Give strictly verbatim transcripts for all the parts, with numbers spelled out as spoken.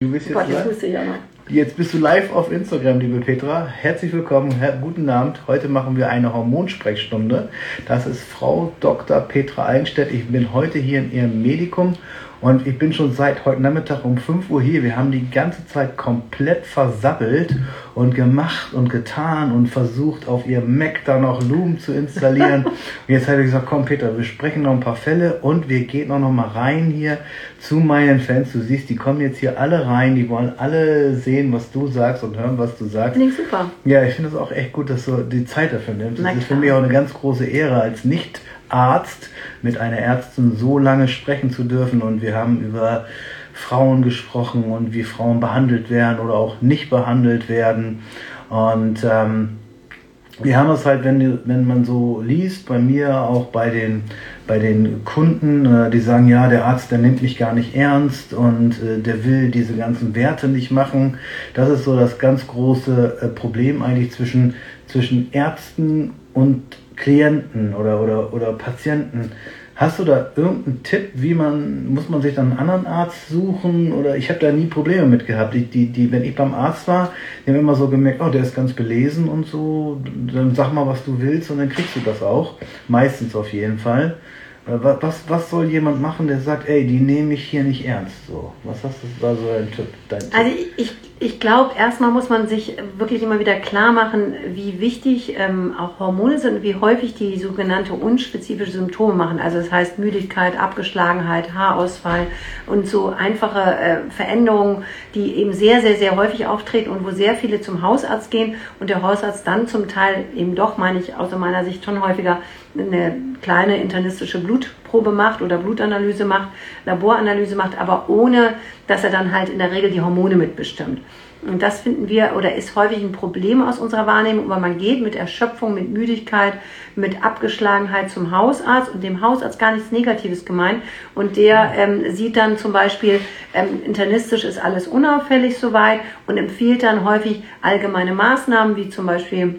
Du bist jetzt, Gott, jetzt, wusste ich auch noch. Jetzt bist du live auf Instagram, liebe Petra. Herzlich willkommen, her- guten Abend. Heute machen wir eine Hormonsprechstunde. Das ist Frau Doktor Petra Allenstedt. Ich bin heute hier in ihrem Medikum und ich bin schon seit heute Nachmittag um fünf Uhr hier. Wir haben die ganze Zeit komplett versabbelt und gemacht und getan und versucht, auf ihrem Mac da noch Loom zu installieren. Und jetzt habe ich gesagt, komm Petra, wir sprechen noch ein paar Fälle und wir gehen auch noch mal rein hier zu meinen Fans. Du siehst, die kommen jetzt hier alle rein, die wollen alle sehen, was du sagst und hören, was du sagst. Finde ich super. Ja, ich finde es auch echt gut, dass du die Zeit dafür nimmst. Das ist für mich auch eine ganz große Ehre, als Nicht-Arzt mit einer Ärztin so lange sprechen zu dürfen. Und wir haben über Frauen gesprochen und wie Frauen behandelt werden oder auch nicht behandelt werden. Und ähm, wir haben es halt, wenn, wenn man so liest, bei mir auch bei den, bei den Kunden, äh, die sagen, ja, der Arzt, der nimmt mich gar nicht ernst und äh, der will diese ganzen Werte nicht machen. Das ist so das ganz große äh, Problem eigentlich zwischen, zwischen Ärzten und Klienten oder, oder, oder Patienten. Hast du da irgendeinen Tipp, wie man, muss man sich dann einen anderen Arzt suchen? Oder ich habe da nie Probleme mit gehabt. Die, die, die, wenn ich beim Arzt war, die haben immer so gemerkt, oh, der ist ganz belesen und so, dann sag mal, was du willst und dann kriegst du das auch. Meistens auf jeden Fall. Was, was soll jemand machen, der sagt, ey, die nehme ich hier nicht ernst? So, was hast du da so ein Tipp? Dein Tipp? Also ich, ich glaube, erstmal muss man sich wirklich immer wieder klar machen, wie wichtig ähm, auch Hormone sind und wie häufig die sogenannte unspezifische Symptome machen. Also das heißt Müdigkeit, Abgeschlagenheit, Haarausfall und so einfache äh, Veränderungen, die eben sehr, sehr, sehr häufig auftreten und wo sehr viele zum Hausarzt gehen und der Hausarzt dann zum Teil eben doch, meine ich, aus meiner Sicht schon häufiger eine kleine internistische Blutprobe macht oder Blutanalyse macht, Laboranalyse macht, aber ohne, dass er dann halt in der Regel die Hormone mitbestimmt. Und das finden wir oder ist häufig ein Problem aus unserer Wahrnehmung, weil man geht mit Erschöpfung, mit Müdigkeit, mit Abgeschlagenheit zum Hausarzt und dem Hausarzt gar nichts Negatives gemeint und der ähm, sieht dann zum Beispiel, ähm, internistisch ist alles unauffällig soweit und empfiehlt dann häufig allgemeine Maßnahmen wie zum Beispiel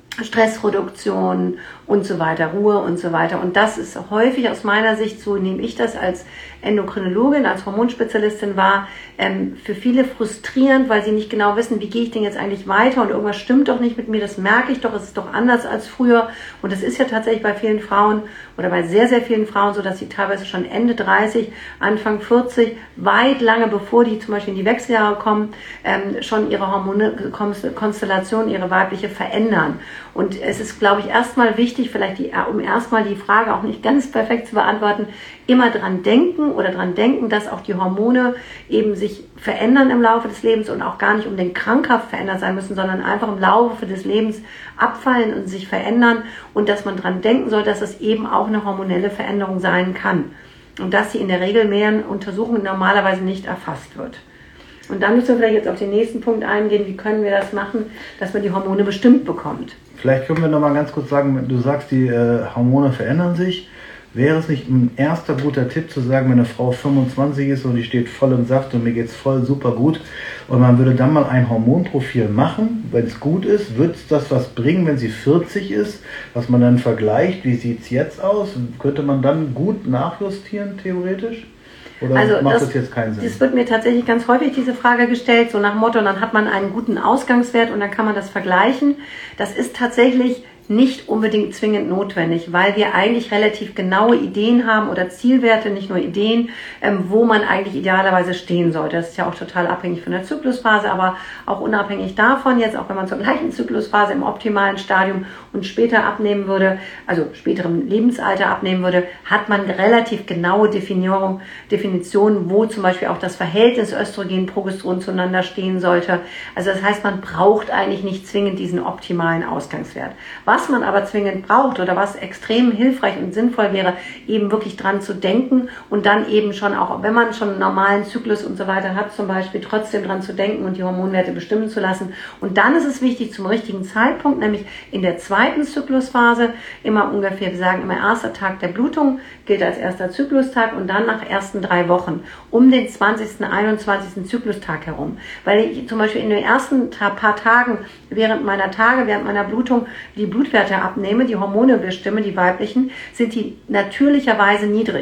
Stressreduktion und so weiter, Ruhe und so weiter. Und das ist häufig aus meiner Sicht, so nehme ich das als Endokrinologin, als Hormonspezialistin wahr, ähm, für viele frustrierend, weil sie nicht genau wissen, wie gehe ich denn jetzt eigentlich weiter und irgendwas stimmt doch nicht mit mir, das merke ich doch, es ist doch anders als früher. Und das ist ja tatsächlich bei vielen Frauen oder bei sehr, sehr vielen Frauen so, dass sie teilweise schon Ende dreißig, Anfang vierzig, weit lange bevor die zum Beispiel in die Wechseljahre kommen, ähm, schon ihre Hormonkonstellation, ihre weibliche verändern. Und es ist, glaube ich, erstmal wichtig, vielleicht die, um erstmal die Frage auch nicht ganz perfekt zu beantworten, immer dran denken oder dran denken, dass auch die Hormone eben sich verändern im Laufe des Lebens und auch gar nicht um den krankhaft verändert sein müssen, sondern einfach im Laufe des Lebens abfallen und sich verändern und dass man dran denken soll, dass es eben auch eine hormonelle Veränderung sein kann und dass sie in der Regel mehr in Untersuchungen normalerweise nicht erfasst wird. Und dann müssen wir vielleicht jetzt auf den nächsten Punkt eingehen, wie können wir das machen, dass man die Hormone bestimmt bekommt. Vielleicht können wir noch mal ganz kurz sagen, du sagst, die äh, Hormone verändern sich. Wäre es nicht ein erster guter Tipp zu sagen, wenn eine Frau fünfundzwanzig ist und die steht voll im Saft und mir geht's voll super gut und man würde dann mal ein Hormonprofil machen, wenn es gut ist, wird es das was bringen, wenn sie vierzig ist, was man dann vergleicht, wie sieht's jetzt aus? Könnte man dann gut nachjustieren, theoretisch? Oder also macht das, das jetzt keinen Sinn? Das wird mir tatsächlich ganz häufig diese Frage gestellt, so nach dem Motto, dann hat man einen guten Ausgangswert und dann kann man das vergleichen. Das ist tatsächlich nicht unbedingt zwingend notwendig, weil wir eigentlich relativ genaue Ideen haben oder Zielwerte, nicht nur Ideen, ähm, wo man eigentlich idealerweise stehen sollte. Das ist ja auch total abhängig von der Zyklusphase, aber auch unabhängig davon, jetzt auch wenn man zur gleichen Zyklusphase im optimalen Stadium und später abnehmen würde, also späterem Lebensalter abnehmen würde, hat man relativ genaue Definierung, Definitionen, wo zum Beispiel auch das Verhältnis Östrogen, Progesteron zueinander stehen sollte. Also das heißt, man braucht eigentlich nicht zwingend diesen optimalen Ausgangswert. Was man aber zwingend braucht oder was extrem hilfreich und sinnvoll wäre, eben wirklich dran zu denken und dann eben schon auch, wenn man schon einen normalen Zyklus und so weiter hat, zum Beispiel trotzdem dran zu denken und die Hormonwerte bestimmen zu lassen. Und dann ist es wichtig, zum richtigen Zeitpunkt, nämlich in der zweiten Zyklusphase, immer ungefähr, wir sagen immer erster Tag der Blutung, gilt als erster Zyklustag und dann nach ersten drei Wochen, um den zwanzigsten, einundzwanzigsten Zyklustag herum. Weil ich zum Beispiel in den ersten paar Tagen während meiner Tage, während meiner Blutung die Blutwerte abnehme, die Hormone bestimme, die weiblichen, sind die natürlicherweise niedrig.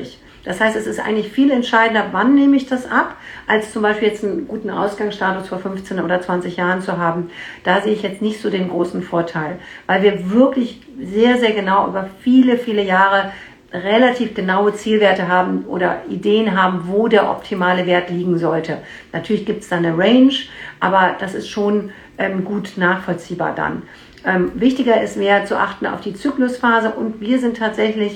Das heißt, es ist eigentlich viel entscheidender, wann nehme ich das ab, als zum Beispiel jetzt einen guten Ausgangsstatus vor fünfzehn oder zwanzig Jahren zu haben. Da sehe ich jetzt nicht so den großen Vorteil, weil wir wirklich sehr, sehr genau über viele, viele Jahre relativ genaue Zielwerte haben oder Ideen haben, wo der optimale Wert liegen sollte. Natürlich gibt es da eine Range, aber das ist schon ähm, gut nachvollziehbar dann. Ähm, wichtiger ist mehr zu achten auf die Zyklusphase und wir sind tatsächlich,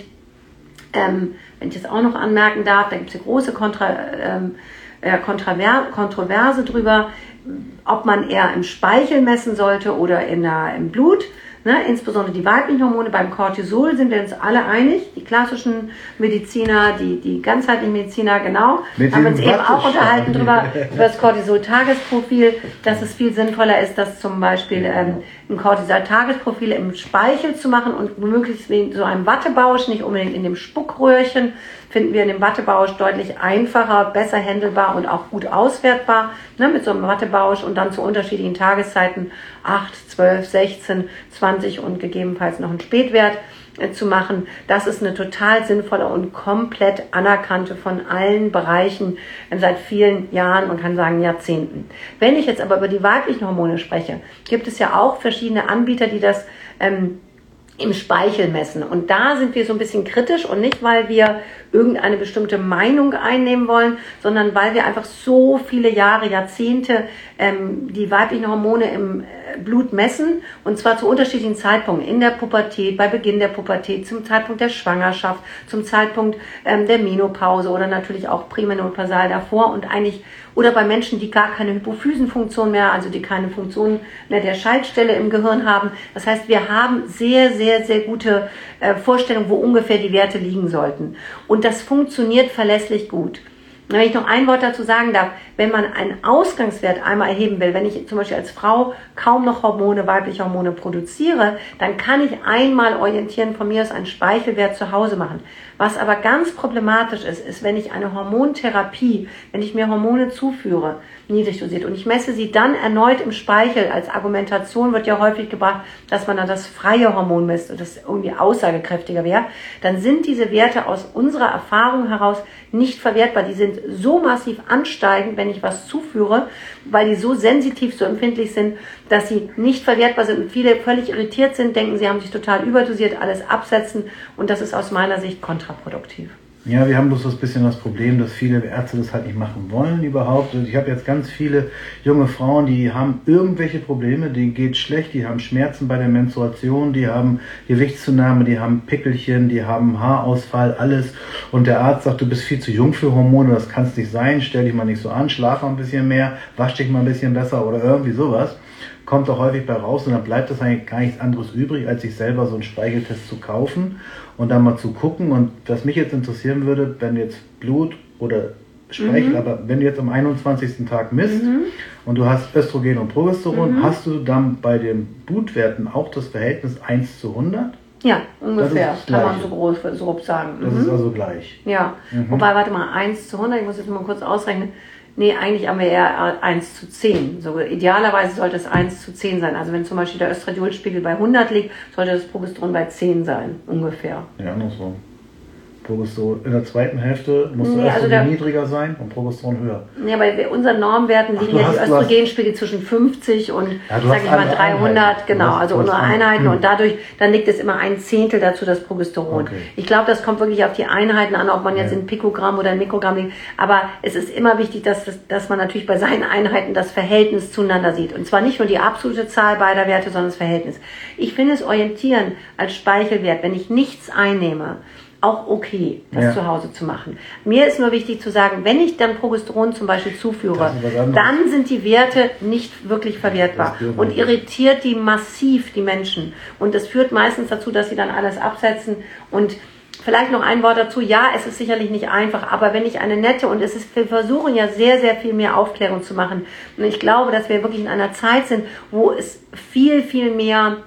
ähm, wenn ich das auch noch anmerken darf, da gibt es eine große Kontra, ähm, äh, Kontraver- Kontroverse drüber, ob man eher im Speichel messen sollte oder in der, im Blut. Ne, insbesondere die weiblichen Hormone. Beim Cortisol sind wir uns alle einig. Die klassischen Mediziner, die, die ganzheitlichen Mediziner, genau, Mit haben uns eben auch unterhalten drüber, über das Cortisol-Tagesprofil, dass es viel sinnvoller ist, das zum Beispiel ähm, ein Cortisol-Tagesprofil im Speichel zu machen und möglichst in so einem Wattebausch, nicht unbedingt in dem Spuckröhrchen, finden wir in dem Wattebausch deutlich einfacher, besser handelbar und auch gut auswertbar, ne, mit so einem Wattebausch und dann zu unterschiedlichen Tageszeiten acht, zwölf, sechzehn, zwanzig und gegebenenfalls noch einen Spätwert äh, zu machen. Das ist eine total sinnvolle und komplett anerkannte von allen Bereichen äh, seit vielen Jahren und kann sagen Jahrzehnten. Wenn ich jetzt aber über die weiblichen Hormone spreche, gibt es ja auch verschiedene Anbieter, die das ähm, im Speichel messen. Und da sind wir so ein bisschen kritisch und nicht, weil wir irgendeine bestimmte Meinung einnehmen wollen, sondern weil wir einfach so viele Jahre, Jahrzehnte ähm, die weiblichen Hormone im äh, Blut messen und zwar zu unterschiedlichen Zeitpunkten. In der Pubertät, bei Beginn der Pubertät, zum Zeitpunkt der Schwangerschaft, zum Zeitpunkt ähm, der Menopause oder natürlich auch prämenopausal davor und eigentlich oder bei Menschen, die gar keine Hypophysenfunktion mehr, also die keine Funktion mehr der Schaltstelle im Gehirn haben. Das heißt, wir haben sehr, sehr, sehr gute äh, Vorstellungen, wo ungefähr die Werte liegen sollten. Und das funktioniert verlässlich gut. Wenn ich noch ein Wort dazu sagen darf, wenn man einen Ausgangswert einmal erheben will, wenn ich zum Beispiel als Frau kaum noch Hormone, weibliche Hormone produziere, dann kann ich einmal orientieren von mir aus einen Speichelwert zu Hause machen. Was aber ganz problematisch ist, ist, wenn ich eine Hormontherapie, wenn ich mir Hormone zuführe, niedrig dosiert und ich messe sie dann erneut im Speichel. Als Argumentation wird ja häufig gebracht, dass man dann das freie Hormon misst und das irgendwie aussagekräftiger wäre. Dann sind diese Werte aus unserer Erfahrung heraus nicht verwertbar. Die sind so massiv ansteigend, wenn ich was zuführe, weil die so sensitiv, so empfindlich sind, dass sie nicht verwertbar sind und viele völlig irritiert sind, denken, sie haben sich total überdosiert, alles absetzen und das ist aus meiner Sicht kontraproduktiv. Ja, wir haben bloß das bisschen das Problem, dass viele Ärzte das halt nicht machen wollen überhaupt. Ich habe jetzt ganz viele junge Frauen, die haben irgendwelche Probleme, denen geht schlecht, die haben Schmerzen bei der Menstruation, die haben Gewichtszunahme, die haben Pickelchen, die haben Haarausfall, alles. Und der Arzt sagt, du bist viel zu jung für Hormone, das kann es nicht sein, stell dich mal nicht so an, schlaf mal ein bisschen mehr, wasch dich mal ein bisschen besser oder irgendwie sowas. Kommt auch häufig bei raus und dann bleibt das eigentlich gar nichts anderes übrig, als sich selber so einen Speicheltest zu kaufen und dann mal zu gucken. Und was mich jetzt interessieren würde, wenn jetzt Blut oder Speichel, mhm. aber wenn du jetzt am einundzwanzigsten Tag misst mhm. und du hast Östrogen und Progesteron, mhm. hast du dann bei den Blutwerten auch das Verhältnis eins zu hundert? Ja, ungefähr, kann man so grob, so grob sagen. Das mhm. ist also gleich. Ja, mhm. wobei, warte mal, eins zu hundert, ich muss jetzt mal kurz ausrechnen. Nee, eigentlich haben wir eher eins zu zehn. So, idealerweise sollte es eins zu zehn sein. Also wenn zum Beispiel der Östradiolspiegel bei hundert liegt, sollte das Progesteron bei zehn sein, ungefähr. Ja, andersrum. Progesteron in der zweiten Hälfte muss nee, der Östrogen also niedriger sein und Progesteron höher. Ja, bei unseren Normwerten liegen ja die Östrogenspiegel zwischen fünfzig und, ja, sag ich mal, dreihundert, genau, also unsere Einheiten mhm. und dadurch, dann liegt es immer ein Zehntel dazu, das Progesteron. Okay. Ich glaube, das kommt wirklich auf die Einheiten an, ob man jetzt ja. in Pikogramm oder in Mikrogramm liegt, aber es ist immer wichtig, dass, das, dass man natürlich bei seinen Einheiten das Verhältnis zueinander sieht und zwar nicht nur die absolute Zahl beider Werte, sondern das Verhältnis. Ich finde es orientieren als Speichelwert, wenn ich nichts einnehme, auch okay, das ja. zu Hause zu machen. Mir ist nur wichtig zu sagen, wenn ich dann Progesteron zum Beispiel zuführe, dann sind die Werte nicht wirklich verwertbar und irritiert die massiv, die Menschen. Und das führt meistens dazu, dass sie dann alles absetzen. Und vielleicht noch ein Wort dazu, ja, es ist sicherlich nicht einfach, aber wenn ich eine nette, und es ist, wir versuchen ja sehr, sehr viel mehr Aufklärung zu machen. Und ich glaube, dass wir wirklich in einer Zeit sind, wo es viel, viel mehr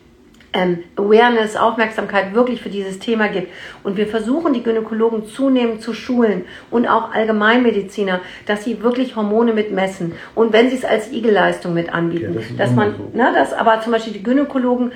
Ähm, Awareness, Aufmerksamkeit wirklich für dieses Thema gibt. Und wir versuchen, die Gynäkologen zunehmend zu schulen und auch Allgemeinmediziner, dass sie wirklich Hormone mitmessen. Und wenn sie es als Igelleistung mit anbieten, ja, das dass man, so. ne, dass aber zum Beispiel die Gynäkologen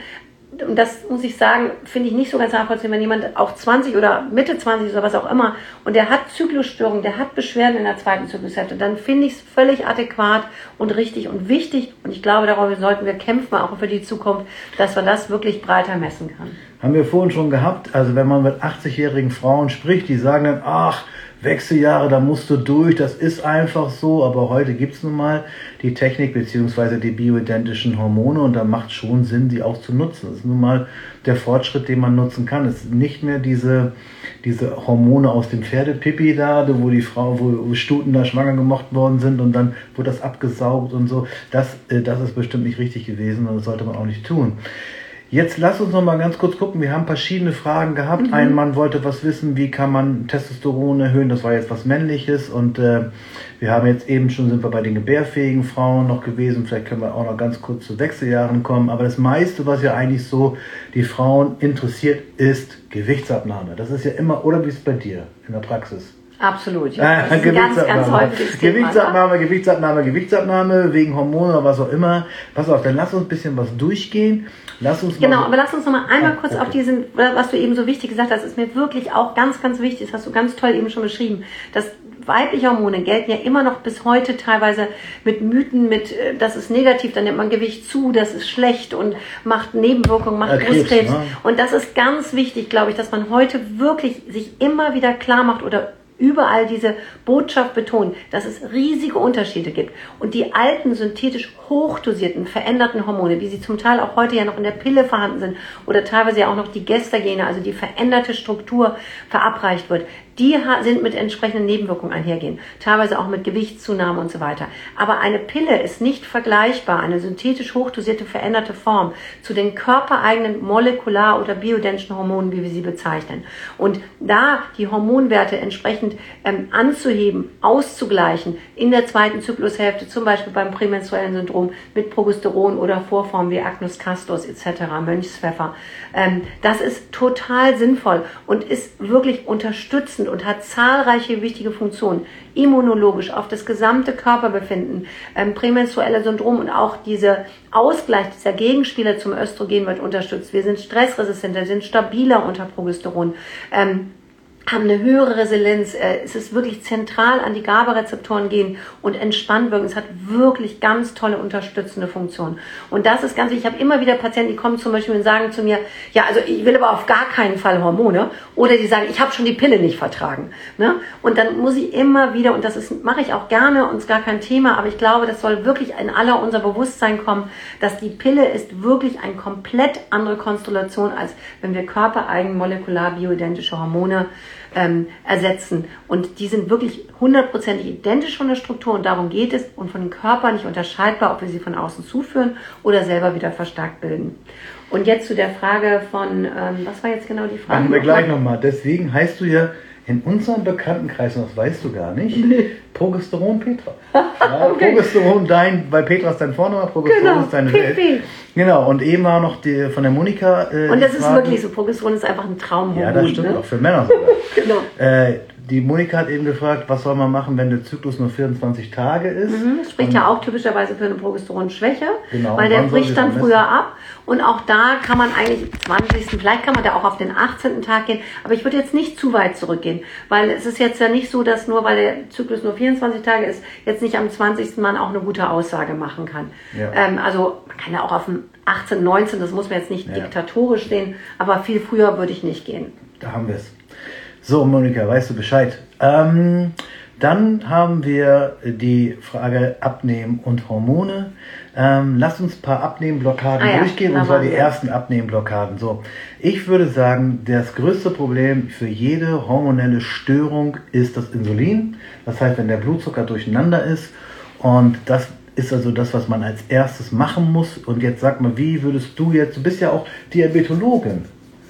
und das muss ich sagen, finde ich nicht so ganz nachvollziehbar, wenn jemand auch zwanzig oder Mitte zwanzig oder was auch immer und der hat Zyklusstörungen, der hat Beschwerden in der zweiten Zyklushälfte, dann finde ich es völlig adäquat und richtig und wichtig und ich glaube, darüber sollten wir kämpfen, auch für die Zukunft, dass man das wirklich breiter messen kann. Haben wir vorhin schon gehabt, also wenn man mit achtzigjährigen Frauen spricht, die sagen dann, ach, Wechseljahre, da musst du durch, das ist einfach so, aber heute gibt es nun mal die Technik bzw. die bioidentischen Hormone und da macht schon Sinn, die auch zu nutzen. Das ist nun mal der Fortschritt, den man nutzen kann. Es ist nicht mehr diese, diese Hormone aus dem Pferdepipi da, wo die Frau, wo Stuten da schwanger gemacht worden sind und dann wurde das abgesaugt und so. Das, das ist bestimmt nicht richtig gewesen und das sollte man auch nicht tun. Jetzt lass uns noch mal ganz kurz gucken. Wir haben verschiedene Fragen gehabt. Mhm. Ein Mann wollte was wissen, wie kann man Testosteron erhöhen? Das war jetzt was Männliches. Und äh, wir haben jetzt eben schon, sind wir bei den gebärfähigen Frauen noch gewesen. Vielleicht können wir auch noch ganz kurz zu Wechseljahren kommen. Aber das meiste, was ja eigentlich so die Frauen interessiert, ist Gewichtsabnahme. Das ist ja immer, oder wie ist es bei dir in der Praxis? Absolut, ja. Das ist ein ganz, ganz häufiges Thema. Gewichtsabnahme, Gewichtsabnahme, Gewichtsabnahme, wegen Hormone oder was auch immer. Pass auf, dann lass uns ein bisschen was durchgehen. Lass uns genau, mal aber lass uns noch mal einmal ah, kurz okay. auf diesen, was du eben so wichtig gesagt hast, ist mir wirklich auch ganz, ganz wichtig, das hast du ganz toll eben schon beschrieben, dass weibliche Hormone gelten ja immer noch bis heute teilweise mit Mythen, mit das ist negativ, dann nimmt man Gewicht zu, das ist schlecht und macht Nebenwirkungen, macht ja, Brustkrebs. Ne? Und das ist ganz wichtig, glaube ich, dass man heute wirklich sich immer wieder klar macht oder überall diese Botschaft betont, dass es riesige Unterschiede gibt. Und die alten, synthetisch hochdosierten, veränderten Hormone, wie sie zum Teil auch heute ja noch in der Pille vorhanden sind oder teilweise ja auch noch die Gestagene, also die veränderte Struktur verabreicht wird, die sind mit entsprechenden Nebenwirkungen einhergehen. Teilweise auch mit Gewichtszunahme und so weiter. Aber eine Pille ist nicht vergleichbar, eine synthetisch hochdosierte, veränderte Form, zu den körpereigenen molekular- oder bioidentischen Hormonen, wie wir sie bezeichnen. Und da die Hormonwerte entsprechend ähm, anzuheben, auszugleichen, in der zweiten Zyklushälfte, zum Beispiel beim prämenstruellen Syndrom mit Progesteron oder Vorformen wie Agnus castus et cetera, Mönchspfeffer, ähm, das ist total sinnvoll und ist wirklich unterstützend und hat zahlreiche wichtige Funktionen, immunologisch auf das gesamte Körperbefinden, ähm, prämenstruelle Syndrom und auch diese Ausgleich dieser Gegenspieler zum Östrogen wird unterstützt. Wir sind stressresistenter, sind stabiler unter Progesteron, ähm, haben eine höhere Resilienz, äh, es ist wirklich zentral an die GABA-Rezeptoren gehen und entspannt wirken. Es hat wirklich ganz tolle unterstützende Funktionen. Und das ist ganz wichtig. Ich habe immer wieder Patienten, die kommen zum Beispiel und sagen zu mir, ja, also ich will aber auf gar keinen Fall Hormone. Oder die sagen, ich habe schon die Pille nicht vertragen. Ne? Und dann muss ich immer wieder, und das ist mache ich auch gerne und ist gar kein Thema, aber ich glaube, das soll wirklich in aller unser Bewusstsein kommen, dass die Pille ist wirklich eine komplett andere Konstellation, als wenn wir körpereigen molekular bioidentische Hormone Ähm, ersetzen. Und die sind wirklich hundertprozentig identisch von der Struktur und darum geht es und von dem Körper nicht unterscheidbar, ob wir sie von außen zuführen oder selber wieder verstärkt bilden. Und jetzt zu der Frage von, ähm, was war jetzt genau die Frage? Machen wir gleich nochmal. Deswegen heißt du ja in unserem Bekanntenkreis, und das weißt du gar nicht, nee. Progesteron Petra. Ja, okay. Progesteron dein, weil Petra ist dein Vorname, Progesteron genau. ist deine Welt. Genau, und eben war noch die von der Monika. Äh, und das ist Frage. wirklich so, Progesteron ist einfach ein Traumhormon. Ja, das stimmt, ne? auch für Männer sogar. Genau. Äh, die Monika hat eben gefragt, was soll man machen, wenn der Zyklus nur vierundzwanzig Tage ist? Mhm, das spricht und ja auch typischerweise für eine Progesteronschwäche, genau, weil der bricht dann früher ab. Und auch da kann man eigentlich zwanzigsten vielleicht kann man da auch auf den achtzehnten Tag gehen, aber ich würde jetzt nicht zu weit zurückgehen, weil es ist jetzt ja nicht so, dass nur weil der Zyklus nur vierundzwanzig Tage ist, jetzt nicht am zwanzigsten man auch eine gute Aussage machen kann. Ja. Ähm, also man kann ja auch auf dem achtzehnten, neunzehnten, das muss man jetzt nicht ja. diktatorisch sehen, aber viel früher würde ich nicht gehen. Da haben wir es. So, Monika, weißt du Bescheid. Ähm, dann haben wir die Frage Abnehmen und Hormone. Ähm, lass uns ein paar Abnehmblockaden ah ja, durchgehen, und zwar die wir. ersten Abnehmblockaden. So, ich würde sagen, das größte Problem für jede hormonelle Störung ist das Insulin. Das heißt, wenn der Blutzucker durcheinander ist, und das ist also das, was man als erstes machen muss. Und jetzt sag mal, wie würdest du jetzt, du bist ja auch Diabetologin.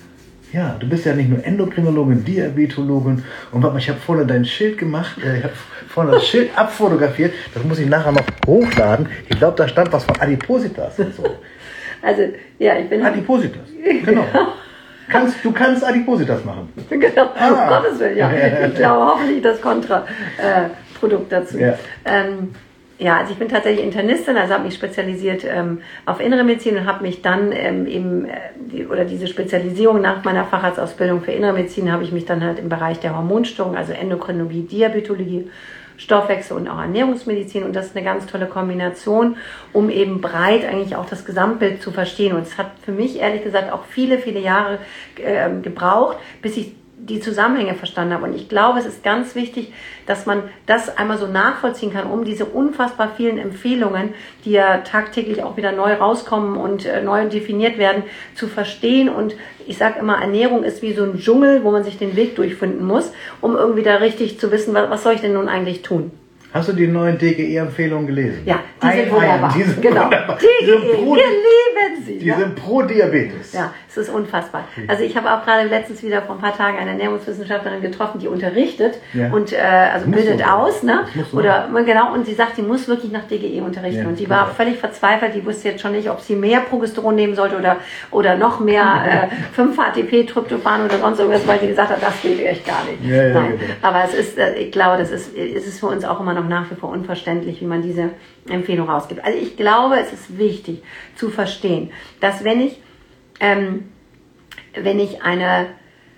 Ja, du bist ja nicht nur Endokrinologin, Diabetologin. Und warte mal, ich habe vorne dein Schild gemacht, äh, ich habe vorne das Schild abfotografiert. Das muss ich nachher noch hochladen. Ich glaube, da stand was von Adipositas und so. Also, ja, ich bin... Adipositas, genau. Kannst, du kannst Adipositas machen. Genau, ah. um Gottes Willen, ja. Ich glaube hoffentlich das Kontraprodukt äh, dazu. Ja. Ähm, Ja, also ich bin tatsächlich Internistin, also habe mich spezialisiert ähm, auf Innere Medizin und habe mich dann ähm, eben, äh, die, oder diese Spezialisierung nach meiner Facharztausbildung für Innere Medizin habe ich mich dann halt im Bereich der Hormonstörung, also Endokrinologie, Diabetologie, Stoffwechsel und auch Ernährungsmedizin, und das ist eine ganz tolle Kombination, um eben breit eigentlich auch das Gesamtbild zu verstehen. Und es hat für mich ehrlich gesagt auch viele, viele Jahre äh, gebraucht, bis ich die Zusammenhänge verstanden habe. Und ich glaube, es ist ganz wichtig, dass man das einmal so nachvollziehen kann, um diese unfassbar vielen Empfehlungen, die ja tagtäglich auch wieder neu rauskommen und äh, neu definiert werden, zu verstehen. Und ich sage immer, Ernährung ist wie so ein Dschungel, wo man sich den Weg durchfinden muss, um irgendwie da richtig zu wissen, was, was soll ich denn nun eigentlich tun. Hast du die neuen D G E-Empfehlungen gelesen? Ja, die sind ein, wunderbar. Ein, die sind genau. wunderbar. D G E, wir lieben sie. Die ja? sind pro Diabetes. Ja, es ist unfassbar. Also ich habe auch gerade letztens wieder vor ein paar Tagen eine Ernährungswissenschaftlerin getroffen, die unterrichtet ja. und äh, also bildet du. aus, ne? Oder genau, und sie sagt, sie muss wirklich nach D G E unterrichten. Ja, und die war klar. völlig verzweifelt, die wusste jetzt schon nicht, ob sie mehr Progesteron nehmen sollte oder oder noch mehr äh, fünf H T P, Tryptophan oder sonst irgendwas, weil sie gesagt hat, das will ich echt gar nicht. Ja, ja, Nein. Genau. Aber es ist, äh, ich glaube, das ist, es ist für uns auch immer noch nach wie vor unverständlich, wie man diese Empfehlung rausgibt. Also ich glaube, es ist wichtig zu verstehen, dass wenn ich ähm, wenn ich eine,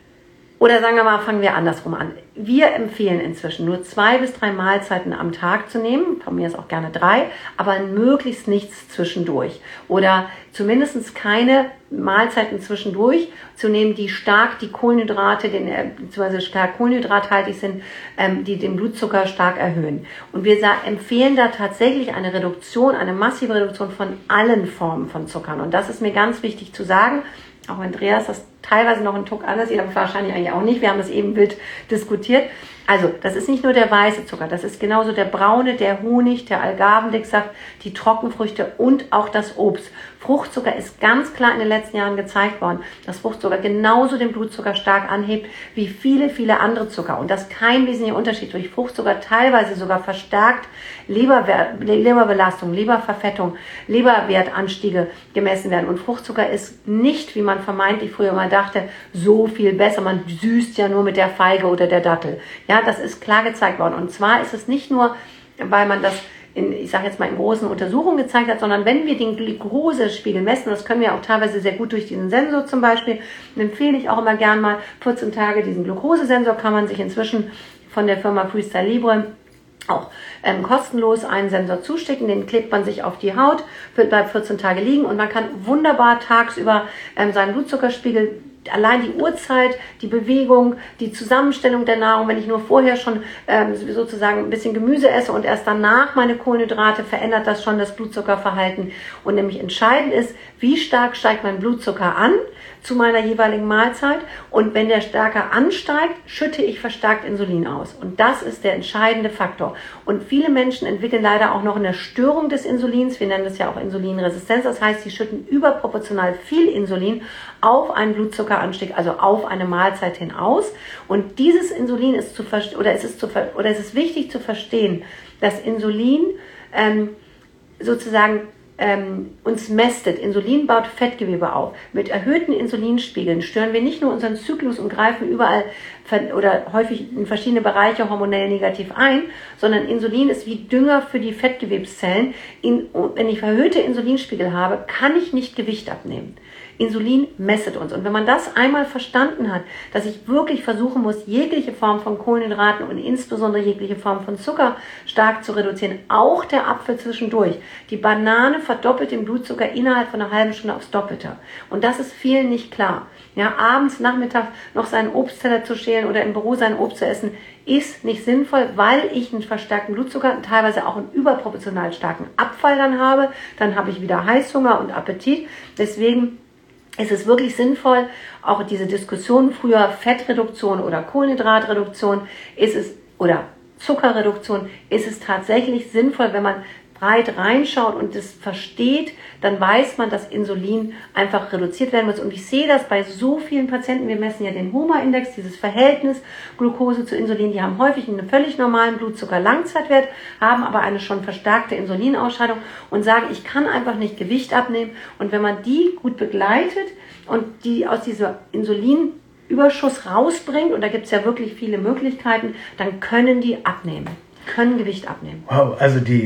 oder sagen wir mal, fangen wir andersrum an. Wir empfehlen inzwischen nur zwei bis drei Mahlzeiten am Tag zu nehmen, von mir ist auch gerne drei, aber möglichst nichts zwischendurch. Oder zumindest keine Mahlzeiten zwischendurch zu nehmen, die stark die Kohlenhydrate, den, beziehungsweise stark kohlenhydrathaltig sind, ähm, die den Blutzucker stark erhöhen. Und wir empfehlen da tatsächlich eine Reduktion, eine massive Reduktion von allen Formen von Zuckern. Und das ist mir ganz wichtig zu sagen. Auch Andreas das teilweise noch ein Tuck anders, ihr wahrscheinlich eigentlich auch nicht. Wir haben das eben wild diskutiert. Also, das ist nicht nur der weiße Zucker, das ist genauso der braune, der Honig, der Agavendicksaft, die Trockenfrüchte und auch das Obst. Fruchtzucker ist ganz klar in den letzten Jahren gezeigt worden, dass Fruchtzucker genauso den Blutzucker stark anhebt wie viele, viele andere Zucker. Und das ist kein wesentlicher Unterschied. Durch Fruchtzucker teilweise sogar verstärkt Leberwert, Leberbelastung, Leberverfettung, Leberwertanstiege gemessen werden. Und Fruchtzucker ist nicht, wie man vermeintlich früher mal dachte, so viel besser. Man süßt ja nur mit der Feige oder der Dattel. Ja, das ist klar gezeigt worden. Und zwar ist es nicht nur, weil man das in, ich sage jetzt mal, in großen Untersuchungen gezeigt hat, sondern wenn wir den Glukosespiegel messen, das können wir auch teilweise sehr gut durch diesen Sensor zum Beispiel, empfehle ich auch immer gern mal vierzehn Tage diesen Glukosesensor, kann man sich inzwischen von der Firma Freestyle Libre auch ähm, kostenlos einen Sensor zustecken, den klebt man sich auf die Haut, bleibt vierzehn Tage liegen und man kann wunderbar tagsüber ähm, seinen Blutzuckerspiegel, allein die Uhrzeit, die Bewegung, die Zusammenstellung der Nahrung, wenn ich nur vorher schon ähm, sozusagen ein bisschen Gemüse esse und erst danach meine Kohlenhydrate, verändert das schon das Blutzuckerverhalten. Und nämlich entscheidend ist, wie stark steigt mein Blutzucker an zu meiner jeweiligen Mahlzeit, und wenn der stärker ansteigt, schütte ich verstärkt Insulin aus. Und das ist der entscheidende Faktor. Und viele Menschen entwickeln leider auch noch eine Störung des Insulins, wir nennen das ja auch Insulinresistenz, das heißt, sie schütten überproportional viel Insulin auf einen Blutzuckeranstieg, also auf eine Mahlzeit hin aus. Und dieses Insulin ist zu verstehen, oder es ist zu oder es ist wichtig zu verstehen, dass Insulin ähm, sozusagen ähm, uns mästet. Insulin baut Fettgewebe auf. Mit erhöhten Insulinspiegeln stören wir nicht nur unseren Zyklus und greifen überall oder häufig in verschiedene Bereiche hormonell negativ ein, sondern Insulin ist wie Dünger für die Fettgewebszellen. In, wenn ich erhöhte Insulinspiegel habe, kann ich nicht Gewicht abnehmen. Insulin messet uns. Und wenn man das einmal verstanden hat, dass ich wirklich versuchen muss, jegliche Form von Kohlenhydraten und insbesondere jegliche Form von Zucker stark zu reduzieren, auch der Apfel zwischendurch. Die Banane verdoppelt den Blutzucker innerhalb von einer halben Stunde aufs Doppelte. Und das ist vielen nicht klar. Ja, abends, nachmittags noch seinen Obstteller zu schälen oder im Büro sein Obst zu essen, ist nicht sinnvoll, weil ich einen verstärkten Blutzucker und teilweise auch einen überproportional starken Abfall dann habe. Dann habe ich wieder Heißhunger und Appetit. Deswegen es ist wirklich sinnvoll, auch diese Diskussion früher Fettreduktion oder Kohlenhydratreduktion, ist es, oder Zuckerreduktion, ist es tatsächlich sinnvoll, wenn man breit reinschaut und das versteht, dann weiß man, dass Insulin einfach reduziert werden muss. Und ich sehe das bei so vielen Patienten, wir messen ja den H O M A-Index, dieses Verhältnis Glucose zu Insulin, die haben häufig einen völlig normalen Blutzucker-Langzeitwert, haben aber eine schon verstärkte Insulinausscheidung und sagen, ich kann einfach nicht Gewicht abnehmen. Und wenn man die gut begleitet und die aus dieser Insulinüberschuss rausbringt, und da gibt es ja wirklich viele Möglichkeiten, dann können die abnehmen, können Gewicht abnehmen. Wow, also die